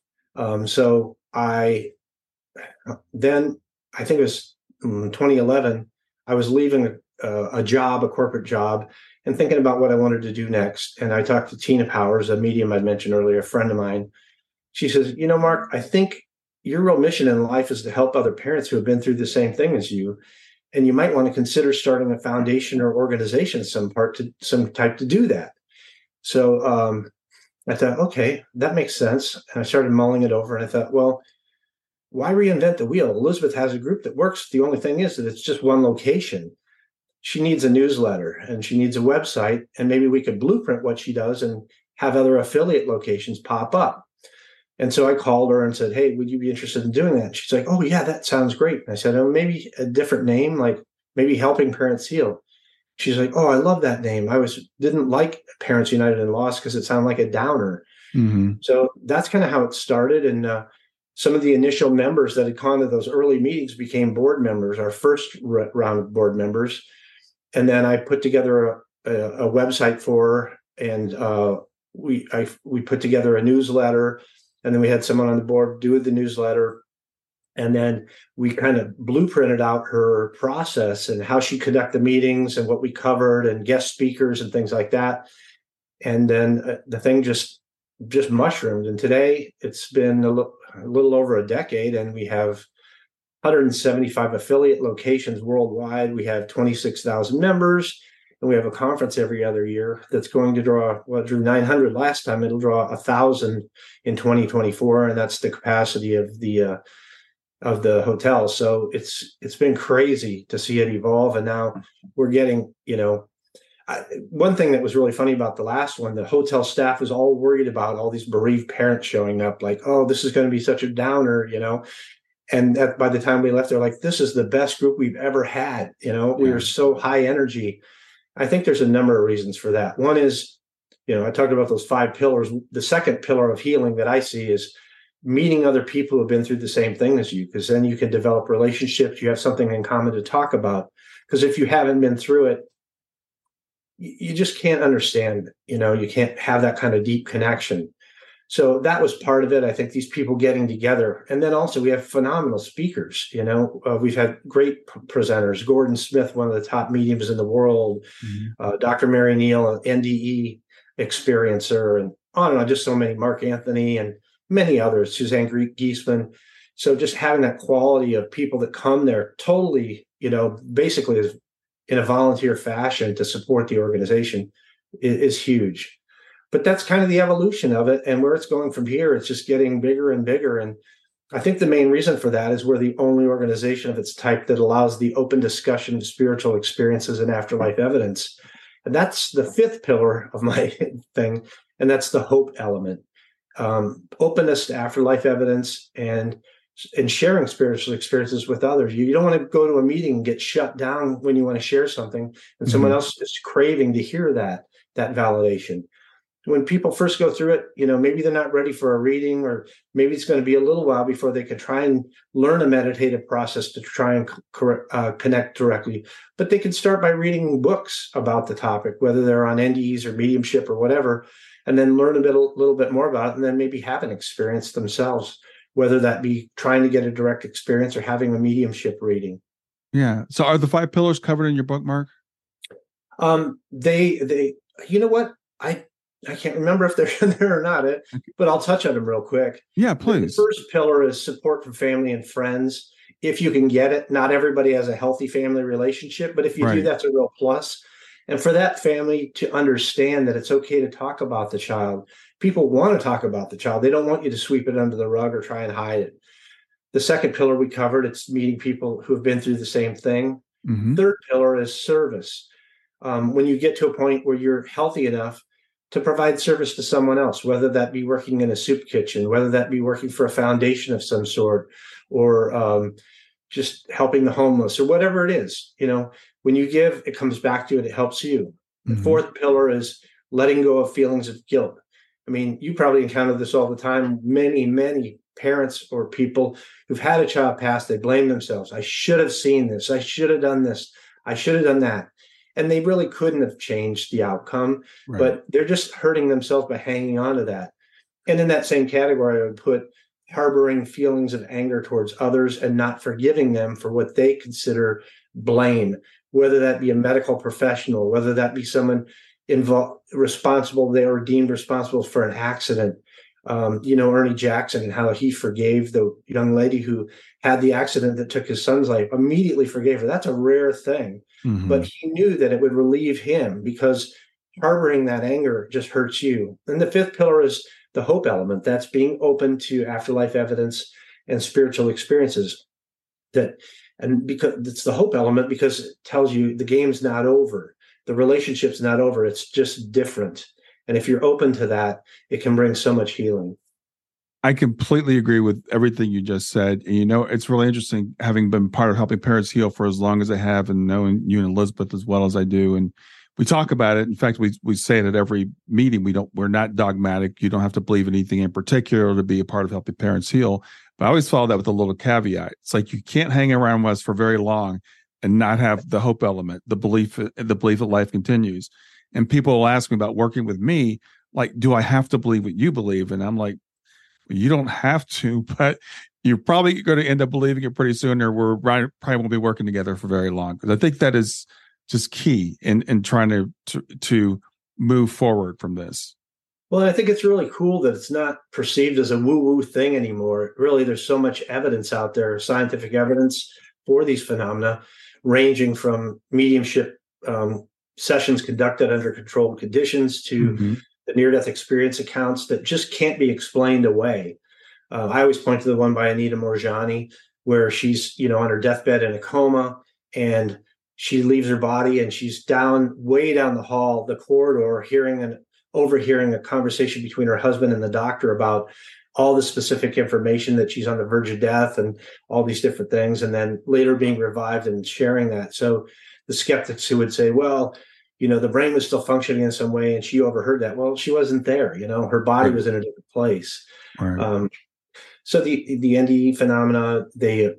So I think it was 2011, I was leaving a job, a corporate job, and thinking about what I wanted to do next. And I talked to Tina Powers, a medium I mentioned earlier, a friend of mine. She says, Mark, I think your real mission in life is to help other parents who have been through the same thing as you. And you might want to consider starting a foundation or organization of some type to do that. So I thought, okay, that makes sense. And I started mulling it over, and I thought, well, why reinvent the wheel? Elizabeth has a group that works. The only thing is that it's just one location. She needs a newsletter and she needs a website, and maybe we could blueprint what she does and have other affiliate locations pop up. And so I called her and said, hey, would you be interested in doing that? And she's like, oh, yeah, that sounds great. And I said, oh, maybe a different name, like maybe Helping Parents Heal. She's like, oh, I love that name. Didn't like Parents United in Loss because it sounded like a downer. Mm-hmm. So that's kind of how it started. And some of the initial members that had gone to those early meetings became board members, our first round of board members. And then I put together a website for her, and we put together a newsletter. And then we had someone on the board do the newsletter. And then we kind of blueprinted out her process and how she conduct the meetings and what we covered and guest speakers and things like that. And then the thing just mushroomed. And today it's been a little over a decade, and we have 175 affiliate locations worldwide. We have 26,000 members, and we have a conference every other year that's going to draw, well, it drew 900 last time. It'll draw 1,000 in 2024, and that's the capacity of the hotel. So it's been crazy to see it evolve, and now we're getting, one thing that was really funny about the last one, the hotel staff was all worried about all these bereaved parents showing up, like, oh, this is going to be such a downer, and by the time we left, they're like, this is the best group we've ever had. We were so high energy. I think there's a number of reasons for that. One is, I talked about those 5 pillars. The second pillar of healing that I see is meeting other people who have been through the same thing as you, because then you can develop relationships. You have something in common to talk about. Because if you haven't been through it, you just can't understand, you can't have that kind of deep connection. So that was part of it. I think these people getting together. And then also we have phenomenal speakers. We've had great presenters. Gordon Smith, one of the top mediums in the world, Dr. Mary Neal, an NDE experiencer, and on and on, just so many, Mark Anthony and many others, Suzanne Giesman. So just having that quality of people that come there totally, basically is in a volunteer fashion to support the organization is huge. But that's kind of the evolution of it. And where it's going from here, it's just getting bigger and bigger. And I think the main reason for that is we're the only organization of its type that allows the open discussion of spiritual experiences and afterlife evidence. And that's the 5th pillar of my thing. And that's the hope element. Openness to afterlife evidence and sharing spiritual experiences with others. You don't want to go to a meeting and get shut down when you want to share something, and someone else is craving to hear that validation. When people first go through it, maybe they're not ready for a reading, or maybe it's going to be a little while before they can try and learn a meditative process to try and connect directly. But they can start by reading books about the topic, whether they're on NDEs or mediumship or whatever, and then learn a little bit more about it, and then maybe have an experience themselves, whether that be trying to get a direct experience or having a mediumship reading. Yeah. So are the 5 pillars covered in your book, Mark? They I can't remember if they're there or not, but I'll touch on them real quick. Yeah, please. The first pillar is support from family and friends. If you can get it, not everybody has a healthy family relationship, but if you do, that's a real plus. And for that family to understand that it's okay to talk about the child. People want to talk about the child. They don't want you to sweep it under the rug or try and hide it. The second pillar we covered, it's meeting people who have been through the same thing. Third pillar is service. When you get to a point where you're healthy enough to provide service to someone else, whether that be working in a soup kitchen, whether that be working for a foundation of some sort, or just helping the homeless, or whatever it is. When you give, it comes back to you and it helps you. The fourth pillar is letting go of feelings of guilt. I mean, you probably encounter this all the time. Many, many parents or people who've had a child pass, they blame themselves. I should have seen this. I should have done this. I should have done that. And they really couldn't have changed the outcome, but they're just hurting themselves by hanging on to that. And in that same category, I would put harboring feelings of anger towards others and not forgiving them for what they consider blame, whether that be a medical professional, whether that be someone responsible, they were deemed responsible for an accident. Ernie Jackson and how he forgave the young lady who had the accident that took his son's life, immediately forgave her. That's a rare thing. But he knew that it would relieve him, because harboring that anger just hurts you. And the 5th pillar is the hope element. That's being open to afterlife evidence and spiritual experiences. And because it's the hope element, because it tells you the game's not over. The relationship's not over. It's just different. And if you're open to that, it can bring so much healing. I completely agree with everything you just said. And, it's really interesting having been part of helping parents heal for as long as I have, and knowing you and Elizabeth as well as I do. And we talk about it. In fact, we say it at every meeting. We're not dogmatic. You don't have to believe anything in particular to be a part of helping parents heal. But I always follow that with a little caveat. It's like you can't hang around with us for very long and not have the hope element, the belief that life continues. And people will ask me about working with me, like, do I have to believe what you believe? And I'm like, you don't have to, but you're probably going to end up believing it pretty soon, or probably won't be working together for very long. Because I think that is just key in trying to move forward from this. Well, I think it's really cool that it's not perceived as a woo-woo thing anymore. Really, there's so much evidence out there, scientific evidence for these phenomena, ranging from mediumship sessions conducted under controlled conditions to the near-death experience accounts that just can't be explained away. I always point to the one by Anita Moorjani, where she's, on her deathbed in a coma, and she leaves her body and she's way down the hall, the corridor, overhearing a conversation between her husband and the doctor about all the specific information that she's on the verge of death and all these different things, and then later being revived and sharing that. So the skeptics who would say, well, the brain was still functioning in some way and she overheard that. Well, she wasn't there, her body was in a different place. Right. So the NDE phenomena, they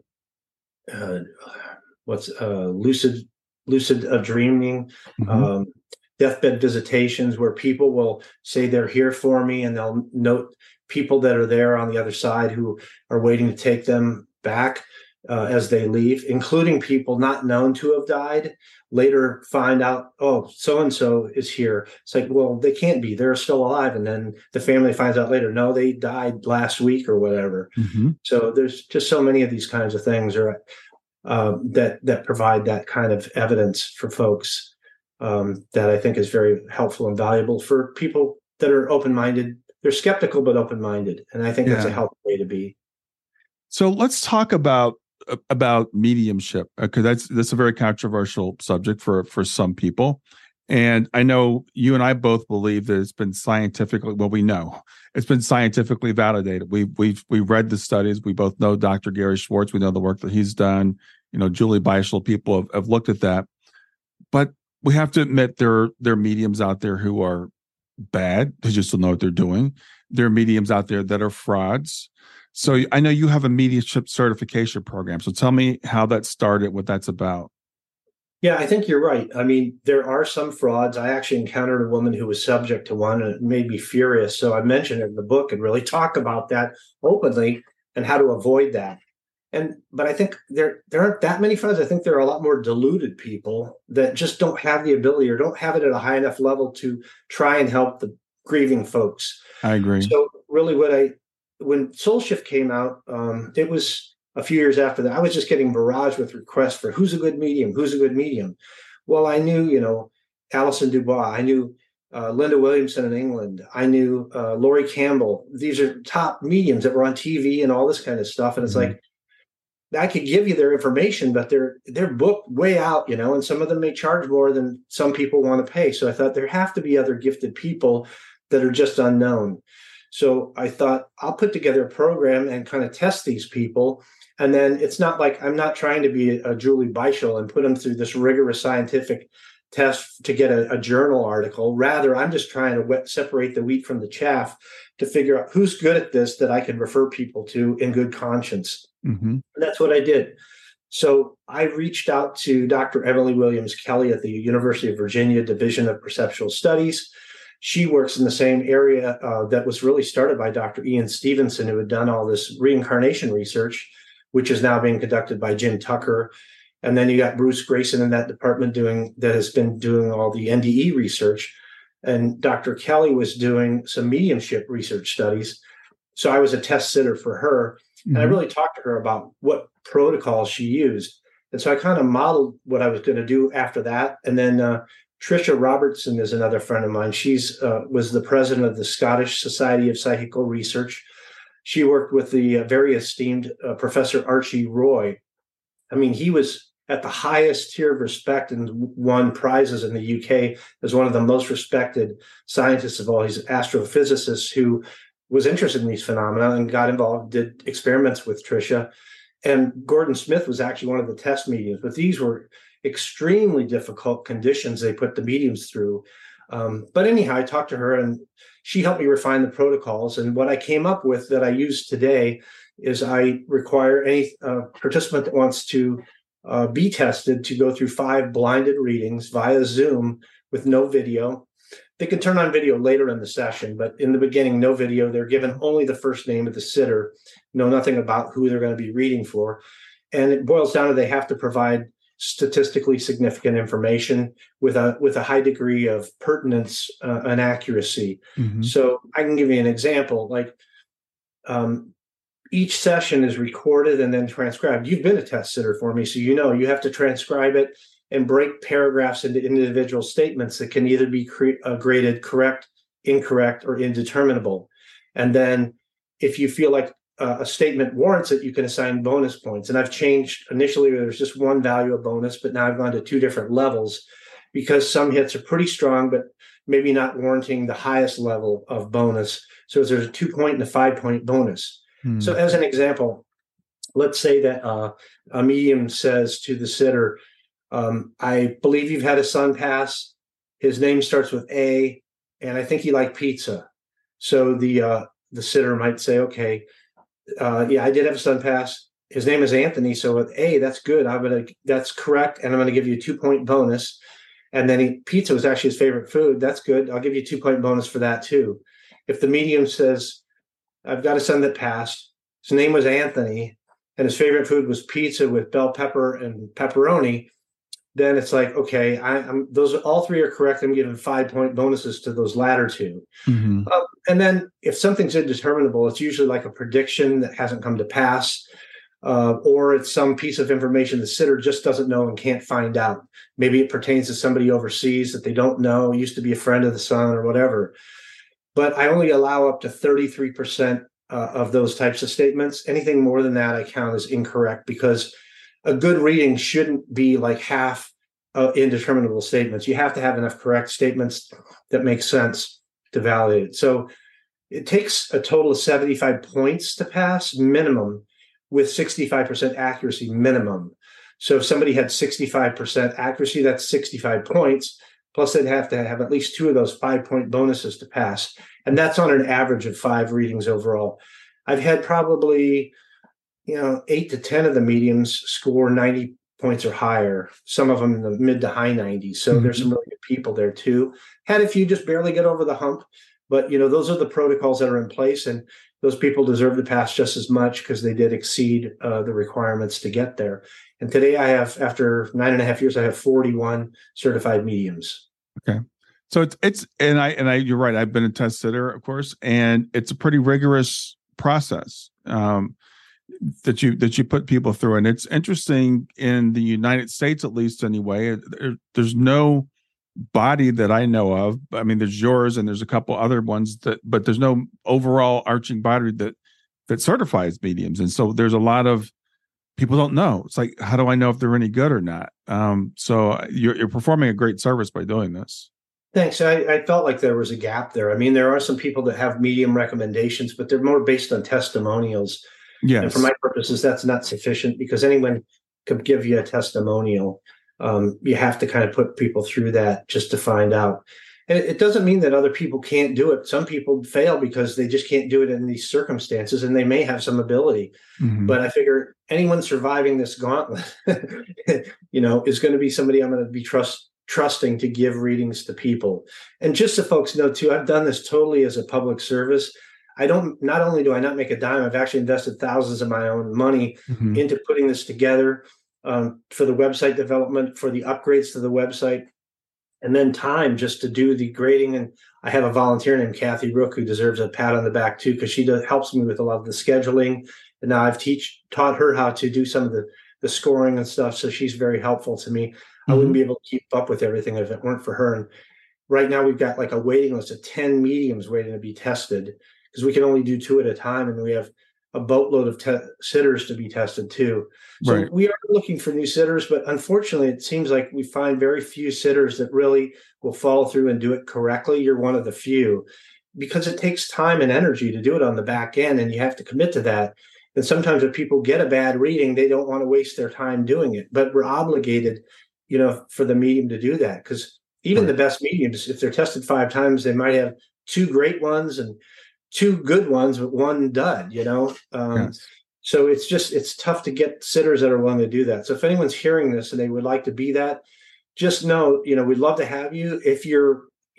lucid dreaming, deathbed visitations, where people will say they're here for me, and they'll note people that are there on the other side who are waiting to take them back as they leave, including people not known to have died. Later find out, oh, so-and-so is here. It's like, well, they can't be. They're still alive. And then the family finds out later, no, they died last week or whatever. So there's just so many of these kinds of things that provide that kind of evidence for folks that I think is very helpful and valuable for people that are open-minded. They're skeptical but open-minded, and I think that's a healthy way to be. So let's talk about mediumship, because that's a very controversial subject for some people. And I know you and I both believe that it's been scientifically, well, we know it's been scientifically validated. We read the studies. We both know Dr. Gary Schwartz. We know the work that he's done. Julie Beischel, people have looked at that. But we have to admit there are mediums out there who are bad. They just don't know what they're doing. There are mediums out there that are frauds. So I know you have a mediumship certification program. So tell me how that started, what that's about. Yeah, I think you're right. I mean, there are some frauds. I actually encountered a woman who was subject to one, and it made me furious. So I mentioned it in the book and really talk about that openly and how to avoid that. But I think there aren't that many frauds. I think there are a lot more deluded people that just don't have the ability or don't have it at a high enough level to try and help the grieving folks. I agree. So really when Soul Shift came out, it was a few years after that. I was just getting barraged with requests for who's a good medium. Well, I knew, Alison Dubois. I knew Linda Williamson in England. I knew Laurie Campbell. These are top mediums that were on TV and all this kind of stuff. And it's like, I could give you their information, but they're booked way out, and some of them may charge more than some people want to pay. So I thought there have to be other gifted people that are just unknown. So I thought I'll put together a program and kind of test these people. And then it's not like I'm not trying to be a Julie Beischel and put them through this rigorous scientific test to get a journal article. Rather, I'm just trying to separate the wheat from the chaff to figure out who's good at this that I can refer people to in good conscience. And that's what I did. So I reached out to Dr. Emily Williams Kelly at the University of Virginia Division of Perceptual Studies. She works in the same area that was really started by Dr. Ian Stevenson, who had done all this reincarnation research, which is now being conducted by Jim Tucker. And then you got Bruce Grayson in that department that has been doing all the NDE research. And Dr. Kelly was doing some mediumship research studies. So I was a test sitter for her. And I really talked to her about what protocols she used. And so I kind of modeled what I was going to do after that. And then Tricia Robertson is another friend of mine. She's was the president of the Scottish Society of Psychical Research. She worked with the very esteemed Professor Archie Roy. I mean, he was at the highest tier of respect and won prizes in the UK as one of the most respected scientists of all. He's an astrophysicist who was interested in these phenomena and got involved, did experiments with Tricia. And Gordon Smith was actually one of the test mediums, but these were extremely difficult conditions they put the mediums through. But anyhow, I talked to her and she helped me refine the protocols. And what I came up with that I use today is I require any participant that wants to be tested to go through 5 blinded readings via Zoom with no video. They can turn on video later in the session, but in the beginning, no video. They're given only the first name of the sitter, know nothing about who they're going to be reading for. And it boils down to they have to provide statistically significant information with a high degree of pertinence and accuracy. Mm-hmm. So I can give you an example. Like each session is recorded and then transcribed. You've been a test sitter for me, so you know you have to transcribe it and break paragraphs into individual statements that can either be graded correct, incorrect, or indeterminable. And then if you feel like a statement warrants it, you can assign bonus points. And I've changed. Initially, there was just one value of bonus, but now I've gone to 2 different levels because some hits are pretty strong, but maybe not warranting the highest level of bonus. So there's a 2-point and a 5-point bonus. So as an example, let's say that a medium says to the sitter, I believe you've had a son pass. His name starts with A, and I think he liked pizza. So the sitter might say, okay, yeah, I did have a son pass. His name is Anthony. So with A, that's good. That's correct. And I'm going to give you a 2-point bonus. And then pizza was actually his favorite food. That's good. I'll give you a 2-point bonus for that too. If the medium says, I've got a son that passed. His name was Anthony, and his favorite food was pizza with bell pepper and pepperoni. Then it's like, okay, those all 3 are correct. I'm giving 5-point bonuses to those latter 2. Mm-hmm. And then if something's indeterminable, it's usually like a prediction that hasn't come to pass, or it's some piece of information the sitter just doesn't know and can't find out. Maybe it pertains to somebody overseas that they don't know, used to be a friend of the son or whatever. But I only allow up to 33% of those types of statements. Anything more than that, I count as incorrect, because a good reading shouldn't be like half indeterminable statements. You have to have enough correct statements that make sense to validate it. So it takes a total of 75 points to pass minimum, with 65% accuracy minimum. So if somebody had 65% accuracy, that's 65 points. Plus, they'd have to have at least 2 of those 5-point bonuses to pass. And that's on an average of 5 readings overall. I've had probably, 8 to 10 of the mediums score 90 points or higher, some of them in the mid to high 90s. So there's some really good people there too. Had a few just barely get over the hump, but those are the protocols that are in place, and those people deserve to pass just as much because they did exceed the requirements to get there. And today I have, after 9.5 years, I have 41 certified mediums. Okay. So it's you're right. I've been a test sitter, of course, and it's a pretty rigorous process that you put people through. And it's interesting, in the United States, at least anyway, there's no body that I know of. I mean, there's yours and there's a couple other ones but there's no overall arching body that certifies mediums. And so there's a lot of people don't know. It's like, how do I know if they're any good or not? So you're performing a great service by doing this. Thanks. I felt like there was a gap there. I mean, there are some people that have medium recommendations, but they're more based on testimonials. Yes. And for my purposes, that's not sufficient, because anyone could give you a testimonial. You have to kind of put people through that just to find out. And it doesn't mean that other people can't do it. Some people fail because they just can't do it in these circumstances, and they may have some ability. Mm-hmm. But I figure anyone surviving this gauntlet, is going to be somebody I'm going to be trusting to give readings to people. And just so folks know too, I've done this totally as a public service. Not only do I not make a dime, I've actually invested thousands of my own money into putting this together, for the website development, for the upgrades to the website, and then time just to do the grading. And I have a volunteer named Kathy Rook who deserves a pat on the back too, because she helps me with a lot of the scheduling. And now I've taught her how to do some of the scoring and stuff. So she's very helpful to me. I wouldn't be able to keep up with everything if it weren't for her. And right now we've got like a waiting list of 10 mediums waiting to be tested, because we can only do 2 at a time. And we have a boatload of sitters to be tested too. So right. We are looking for new sitters, but unfortunately it seems like we find very few sitters that really will follow through and do it correctly. You're one of the few, because it takes time and energy to do it on the back end, and you have to commit to that. And sometimes if people get a bad reading, they don't want to waste their time doing it, but we're obligated, for the medium to do that. Because even the best mediums, if they're tested 5 times, they might have 2 great ones and 2 good ones, but 1 dud, Yes. So it's tough to get sitters that are willing to do that. So if anyone's hearing this and they would like to be that, just know, we'd love to have you. If you're,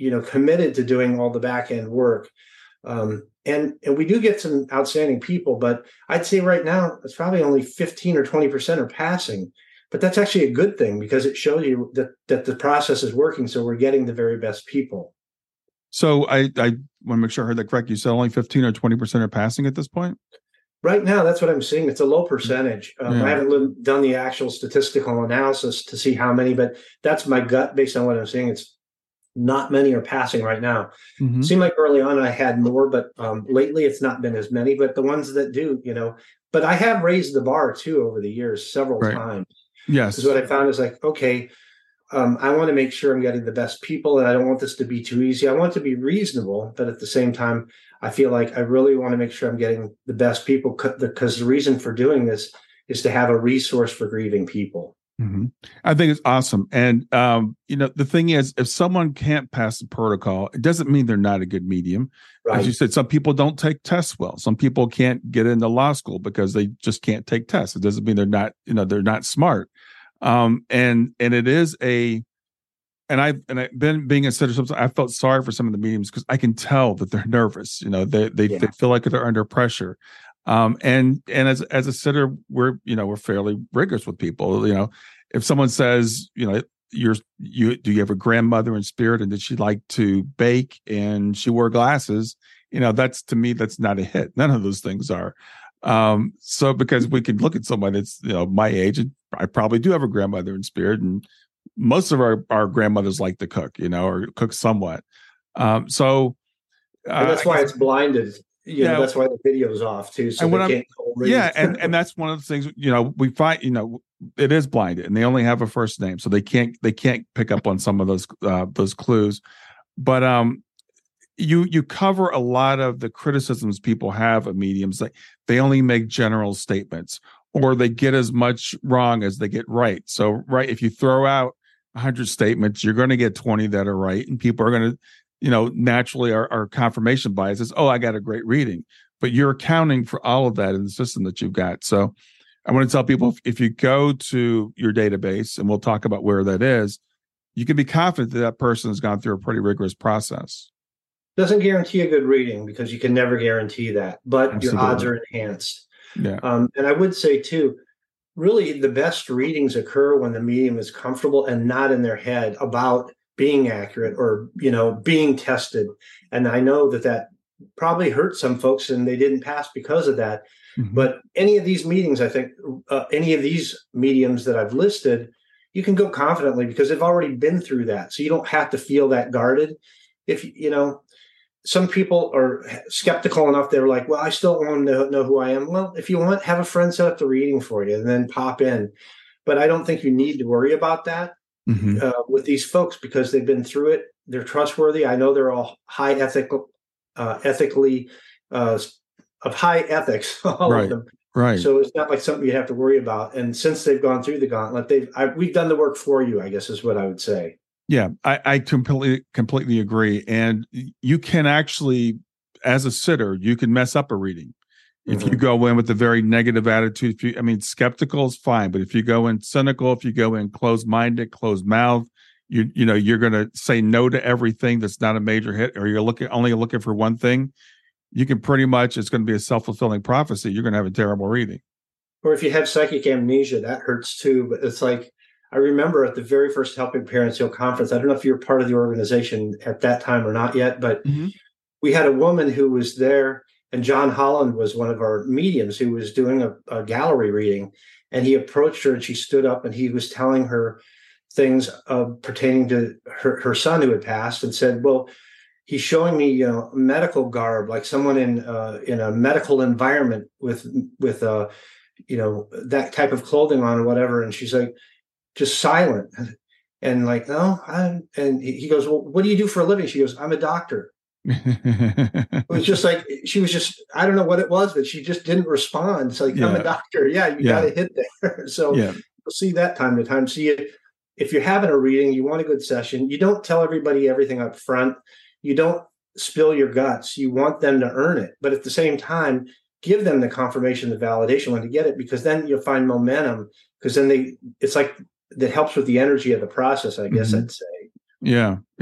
committed to doing all the back end work. And we do get some outstanding people, but I'd say right now it's probably only 15 or 20% are passing. But that's actually a good thing because it shows you that the process is working. So we're getting the very best people. So I want to make sure I heard that correct. You said only 15 or 20% are passing at this point? Right now, that's what I'm seeing. It's a low percentage. I haven't done the actual statistical analysis to see how many, but that's my gut based on what I'm seeing. It's not many are passing right now. Mm-hmm. Seemed like early on I had more, but lately it's not been as many. But the ones that do, but I have raised the bar too over the years several times. Yes. Because what I found is like, okay, I want to make sure I'm getting the best people, and I don't want this to be too easy. I want it to be reasonable, but at the same time, I feel like I really want to make sure I'm getting the best people because the reason for doing this is to have a resource for grieving people. Mm-hmm. I think it's awesome. And, the thing is, if someone can't pass the protocol, it doesn't mean they're not a good medium. Right. As you said, some people don't take tests well. Some people can't get into law school because they just can't take tests. It doesn't mean they're not smart. And it is I've been being a sitter. I felt sorry for some of the mediums because I can tell that they're nervous. They feel like they're under pressure. And as a sitter, we're fairly rigorous with people. If someone says, do you have a grandmother in spirit and did she like to bake and she wore glasses? That's, to me, that's not a hit. None of those things are. So because we can look at somebody that's, my age, and I probably do have a grandmother in spirit, and most of our grandmothers like to cook, or cook somewhat. And that's why it's blinded. That's why the video's off too. So and that's one of the things, we find, it is blinded and they only have a first name. So they can't pick up on some of those clues. But you cover a lot of the criticisms people have of mediums. Like they only make general statements, or they get as much wrong as they get right. So, if you throw out 100 statements, you're going to get 20 that are right. And people are going to, naturally our confirmation bias is, oh, I got a great reading. But you're accounting for all of that in the system that you've got. So I want to tell people, if you go to your database, and we'll talk about where that is, you can be confident that person has gone through a pretty rigorous process. Doesn't guarantee a good reading because you can never guarantee that, but Absolutely. Your odds are enhanced. Yeah. And I would say too, really the best readings occur when the medium is comfortable and not in their head about being accurate or, being tested. And I know that probably hurt some folks and they didn't pass because of that. Mm-hmm. But any of these meetings, I think any of these mediums that I've listed, you can go confidently because they've already been through that. So you don't have to feel that guarded. If, some people are skeptical enough. They're like, well, I still want to know who I am. Well, if you want, have a friend set up the reading for you and then pop in. But I don't think you need to worry about that with these folks because they've been through it. They're trustworthy. I know they're all ethically of high ethics, all of them. Right. So it's not like something you have to worry about. And since they've gone through the gauntlet, we've done the work for you, I guess is what I would say. Yeah, I completely agree. And you can actually, as a sitter, you can mess up a reading. If you go in with a very negative attitude, skeptical is fine. But if you go in cynical, if you go in closed-minded, closed-mouthed, you're going to say no to everything that's not a major hit, or you're only looking for one thing, you can pretty much, it's going to be a self-fulfilling prophecy. You're going to have a terrible reading. Or if you have psychic amnesia, that hurts too. But it's like, I remember at the very first Helping Parents Heal conference, I don't know if you were part of the organization at that time or not yet, but we had a woman who was there, and John Holland was one of our mediums who was doing a gallery reading, and he approached her and she stood up and he was telling her things pertaining to her son who had passed, and said, well, he's showing me medical garb, like someone in a medical environment with that type of clothing on or whatever. And she's like, just silent and like, no. And he goes, well, what do you do for a living? She goes, I'm a doctor. It was just like, she was just, I don't know what it was, but she just didn't respond. It's like, I'm a doctor. Yeah, you got to hit there. So you'll see that time to time. See, if you're having a reading, you want a good session. You don't tell everybody everything up front. You don't spill your guts. You want them to earn it. But at the same time, give them the confirmation, the validation when to get it, because then you'll find momentum. Because then it's like, that helps with the energy of the process, I guess I'd say. Yeah.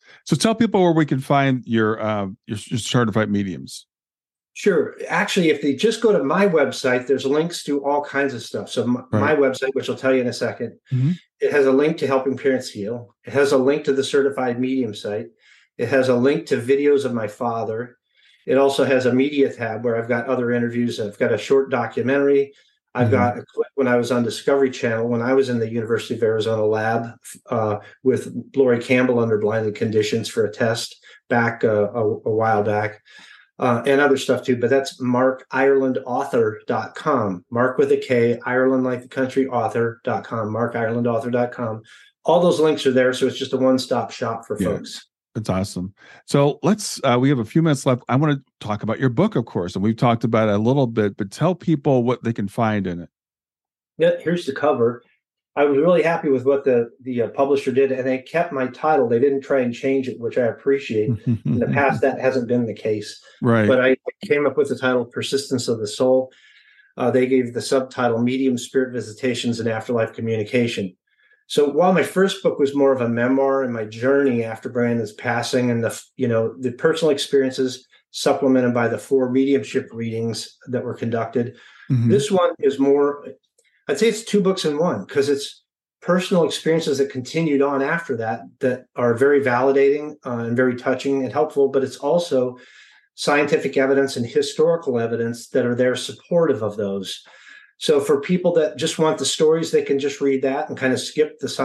So tell people where we can find your certified mediums. Sure. Actually, if they just go to my website, there's links to all kinds of stuff. So my website, which I'll tell you in a second, it has a link to Helping Parents Heal. It has a link to the Certified Medium site. It has a link to videos of my father. It also has a media tab where I've got other interviews. I've got a short documentary. I've got a clip when I was on Discovery Channel, when I was in the University of Arizona lab with Lori Campbell under blinded conditions for a test back a while back. And other stuff too, but that's markirelandauthor.com. Mark with a K, Ireland like the country, author.com, markirelandauthor.com. All those links are there, so it's just a one-stop shop for folks. That's awesome. So let's, we have a few minutes left. I want to talk about your book, of course, and we've talked about it a little bit, but tell people what they can find in it. Yeah, here's the cover. I was really happy with what the publisher did, and they kept my title. They didn't try and change it, which I appreciate. In the past, that hasn't been the case. Right. But I came up with the title Persistence of the Soul. They gave the subtitle Medium Spirit Visitations and Afterlife Communication. So while my first book was more of a memoir and my journey after Brandon's passing and the personal experiences supplemented by the 4 mediumship readings that were conducted, this one is more, I'd say it's 2 books in one, because it's personal experiences that continued on after that are very validating and very touching and helpful, but it's also scientific evidence and historical evidence that are there supportive of those. So for people that just want the stories, they can just read that and kind of skip the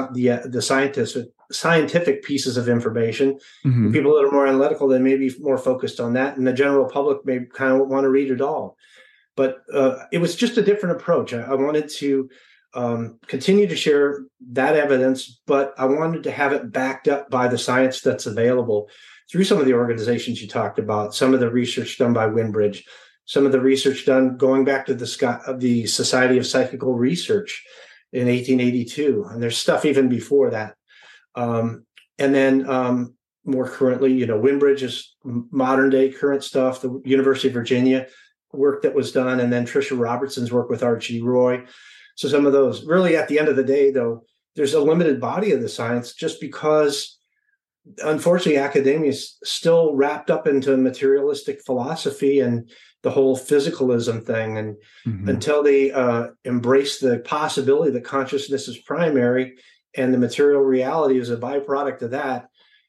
scientific pieces of information. And people that are more analytical, they may be more focused on that, and the general public may kind of want to read it all. But it was just a different approach. I wanted to continue to share that evidence, but I wanted to have it backed up by the science that's available through some of the organizations you talked about, some of the research done by Winbridge, some of the research done going back to the Society of Psychical Research in 1882. And there's stuff even before that. And then more currently, Winbridge is modern day current stuff, the University of Virginia work that was done, and then Tricia Robertson's work with Archie Roy. So some of those. Really, at the end of the day, though, there's a limited body of the science just because, unfortunately, academia is still wrapped up into materialistic philosophy and the whole physicalism thing. And until they embrace the possibility that consciousness is primary and the material reality is a byproduct of that,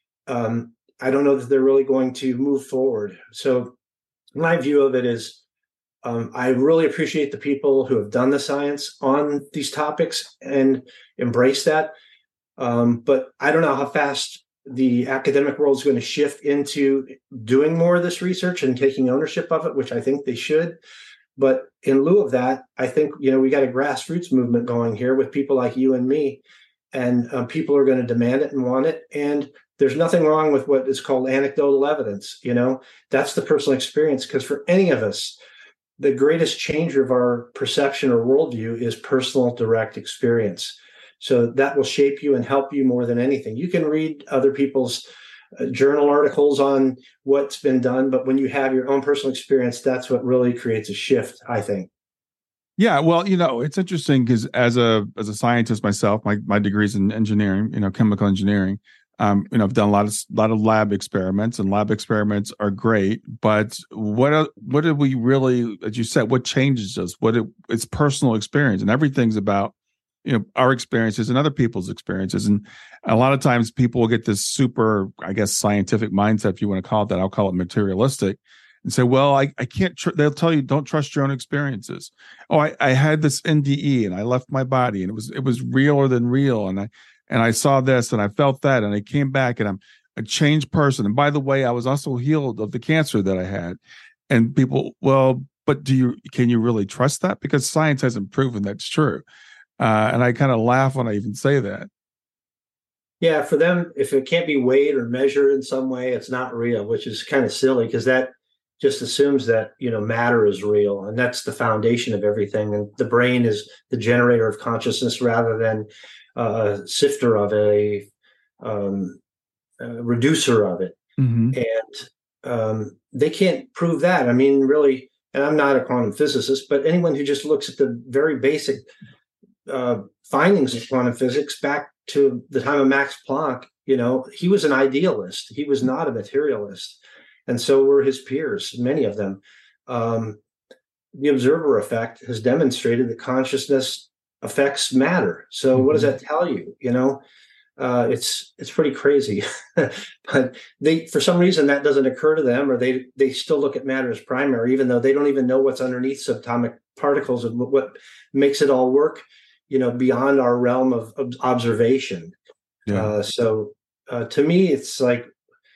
I don't know that they're really going to move forward. So my view of it is, I really appreciate the people who have done the science on these topics and embrace that. But I don't know how fast the academic world is going to shift into doing more of this research and taking ownership of it, which I think they should. But in lieu of that, I think, we got a grassroots movement going here with people like you and me, and people are going to demand it and want it. And there's nothing wrong with what is called anecdotal evidence. That's the personal experience, because for any of us, the greatest changer of our perception or worldview is personal direct experience. So that will shape you and help you more than anything. You can read other people's journal articles on what's been done, but when you have your own personal experience, that's what really creates a shift, I think. Yeah, well, it's interesting because as a scientist myself, my degree is in engineering, chemical engineering. I've done a lot of lab experiments, and lab experiments are great. But what do we really, as you said, what changes us? It's personal experience, and everything's about our experiences and other people's experiences. And a lot of times people will get this super, I guess, scientific mindset, if you want to call it that. I'll call it materialistic, and say, well, I can't. They'll tell you, don't trust your own experiences. Oh, I had this NDE and I left my body, and it was realer than real, and I saw this and I felt that, and I came back and I'm a changed person. And by the way, I was also healed of the cancer that I had. And people, well, but can you really trust that? Because science hasn't proven that's true. And I kind of laugh when I even say that. Yeah, for them, if it can't be weighed or measured in some way, it's not real, which is kind of silly, because that just assumes that, matter is real. And that's the foundation of everything. And the brain is the generator of consciousness rather than a sifter of it, a reducer of it. And they can't prove that. I mean, really, and I'm not a quantum physicist, but anyone who just looks at the very basic findings of quantum physics back to the time of Max Planck, He was an idealist. He was not a materialist. And so were his peers, many of them. The observer effect has demonstrated that consciousness affects matter. So what does that tell you? It's pretty crazy, but for some reason that doesn't occur to them, or they still look at matter as primary, even though they don't even know what's underneath subatomic particles and what makes it all work, beyond our realm of observation. Yeah. To me, it's like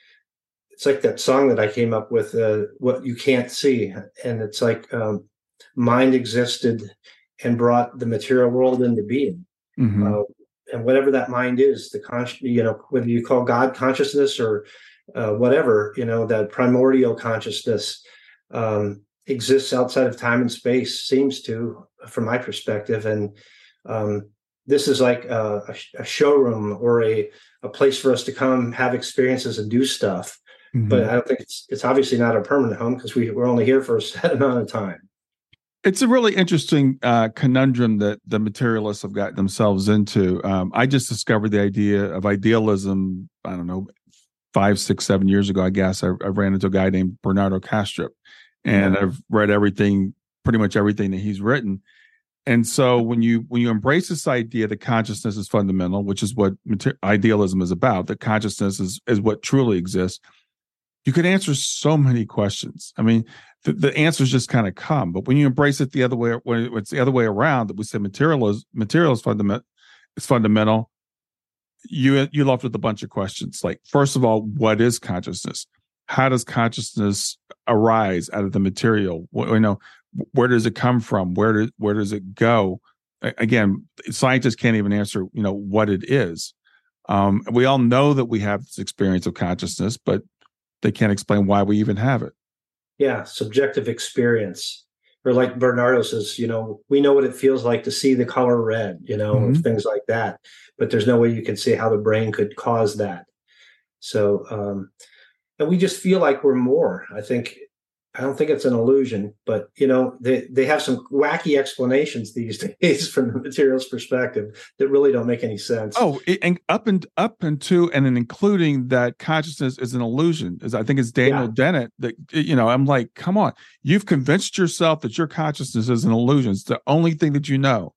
that song that I came up with, What You Can't See. And it's like, mind existed and brought the material world into being. And whatever that mind is, whether you call God consciousness or whatever, that primordial consciousness exists outside of time and space, seems to, from my perspective. And this is like a showroom or a place for us to come have experiences and do stuff. But I don't think it's obviously not a permanent home, because we're only here for a set amount of time. It's a really interesting conundrum that the materialists have gotten themselves into. I just discovered the idea of idealism, I don't know, 5, 6, 7 years ago, I guess. I ran into a guy named Bernardo Kastrup, and I've read pretty much everything that he's written. And so when you embrace this idea that consciousness is fundamental, which is what idealism is about, that consciousness is what truly exists, you can answer so many questions. I mean, the answers just kind of come. But when you embrace it the other way, when it's the other way around, that we say material is fundamental, you left with a bunch of questions. Like, first of all, what is consciousness? How does consciousness arise out of the material? Where does it come from? Where does it go? Again, scientists can't even answer, what it is. We all know that we have this experience of consciousness, but they can't explain why we even have it. Yeah, subjective experience. Or like Bernardo says, we know what it feels like to see the color red, things like that. But there's no way you can see how the brain could cause that. So, and we just feel like we're more. I don't think it's an illusion, but they have some wacky explanations these days from the materials perspective that really don't make any sense. Oh, and up into and including that consciousness is an illusion. I think it's Daniel Dennett that I'm like, come on, you've convinced yourself that your consciousness is an illusion. It's the only thing that you know.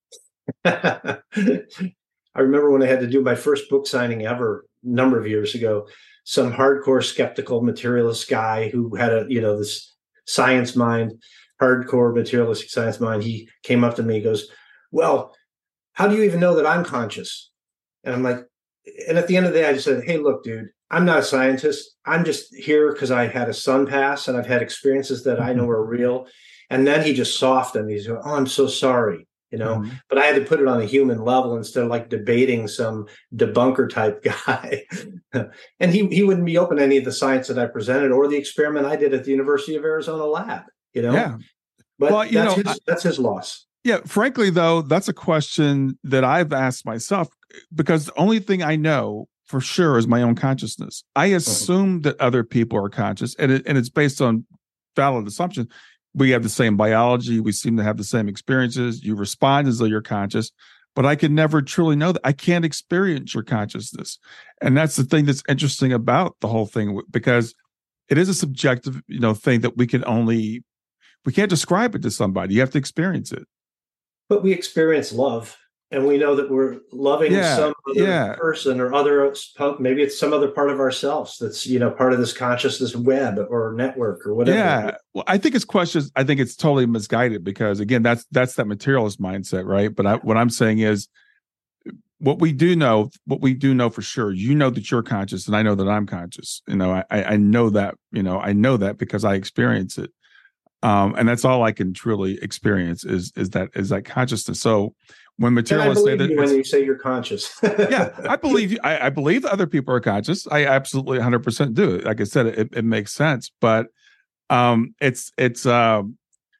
I remember when I had to do my first book signing ever a number of years ago. Some hardcore skeptical materialist guy who had this science mind, hardcore materialistic science mind. He came up to me, he goes, "Well, how do you even know that I'm conscious?" And I'm like, and at the end of the day, I just said, "Hey, look, dude, I'm not a scientist. I'm just here because I had a son pass and I've had experiences that I know are real." And then he just softened. He's going, "Oh, I'm so sorry." But I had to put it on a human level instead of like debating some debunker type guy. And he wouldn't be open to any of the science that I presented or the experiment I did at the University of Arizona lab, Yeah. But that's his loss. Yeah. Frankly, though, that's a question that I've asked myself, because the only thing I know for sure is my own consciousness. I assume that other people are conscious, and it's based on valid assumptions. We have the same biology. We seem to have the same experiences. You respond as though you're conscious, but I can never truly know that. I can't experience your consciousness. And that's the thing that's interesting about the whole thing, because it is a subjective, thing that we can't describe it to somebody. You have to experience it. But we experience love, and we know that we're loving some other person or other, maybe it's some other part of ourselves that's, part of this consciousness web or network or whatever. Yeah. Well, I think it's totally misguided, because again, that's that materialist mindset, right? But what I'm saying is, what we do know for sure, that you're conscious and I know that I'm conscious. I know that, I know that because I experience it. And that's all I can truly experience is that consciousness. So when materialists say that, when you say you're conscious, yeah, I believe you. I believe that other people are conscious. I absolutely 100% do. Like I said, it makes sense. But that's the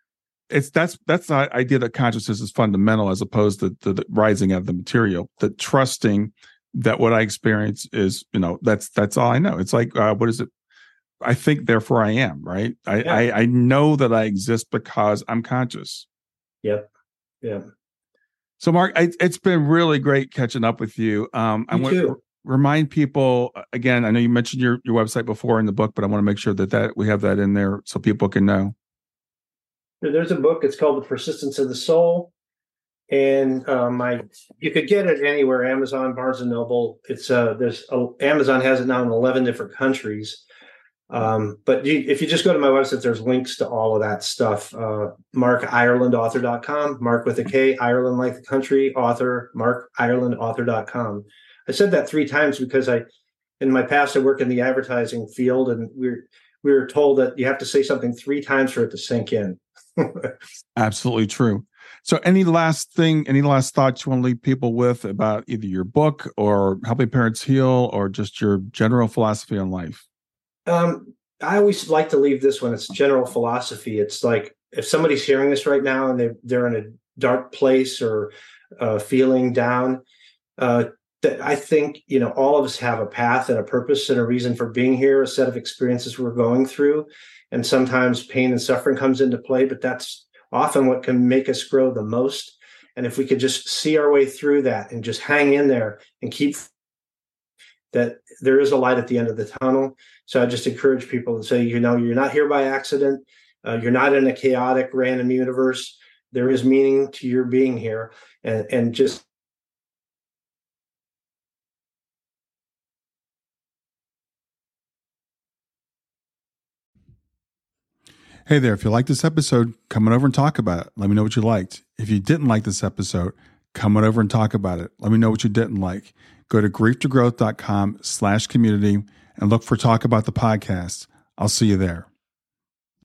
idea that consciousness is fundamental, as opposed to the rising out of the material. The trusting that what I experience is, that's all I know. It's like, what is it? I think, therefore I am. Right. I know that I exist because I'm conscious. Yep. Yeah. So, Mark, it's been really great catching up with you. Too. remind people again. I know you mentioned your website before in the book, but I want to make sure that we have that in there so people can know. There's a book. It's called The Persistence of the Soul, and you could get it anywhere. Amazon, Barnes and Noble. It's Amazon has it now in 11 different countries. But if you just go to my website, there's links to all of that stuff. MarkIrelandAuthor.com, Mark with a K, Ireland like the country, author, MarkIrelandAuthor.com. I said that 3 times because in my past, I worked in the advertising field, and we were told that you have to say something 3 times for it to sink in. Absolutely true. So any last thoughts you want to leave people with about either your book or Helping Parents Heal or just your general philosophy on life? I always like to leave this when it's general philosophy. It's like if somebody's hearing this right now and they're in a dark place or feeling down, that I think, all of us have a path and a purpose and a reason for being here, a set of experiences we're going through. And sometimes pain and suffering comes into play, but that's often what can make us grow the most. And if we could just see our way through that and just hang in there and keep that, there is a light at the end of the tunnel. So I just encourage people to say, you're not here by accident. You're not in a chaotic, random universe. There is meaning to your being here, and just Hey there, if you like this episode, come on over and talk about it. Let me know what you liked. If you didn't like this episode, come on over and talk about it. Let me know what you didn't like. Go to grieftogrowth.com/community and look for Talk About the Podcast. I'll see you there.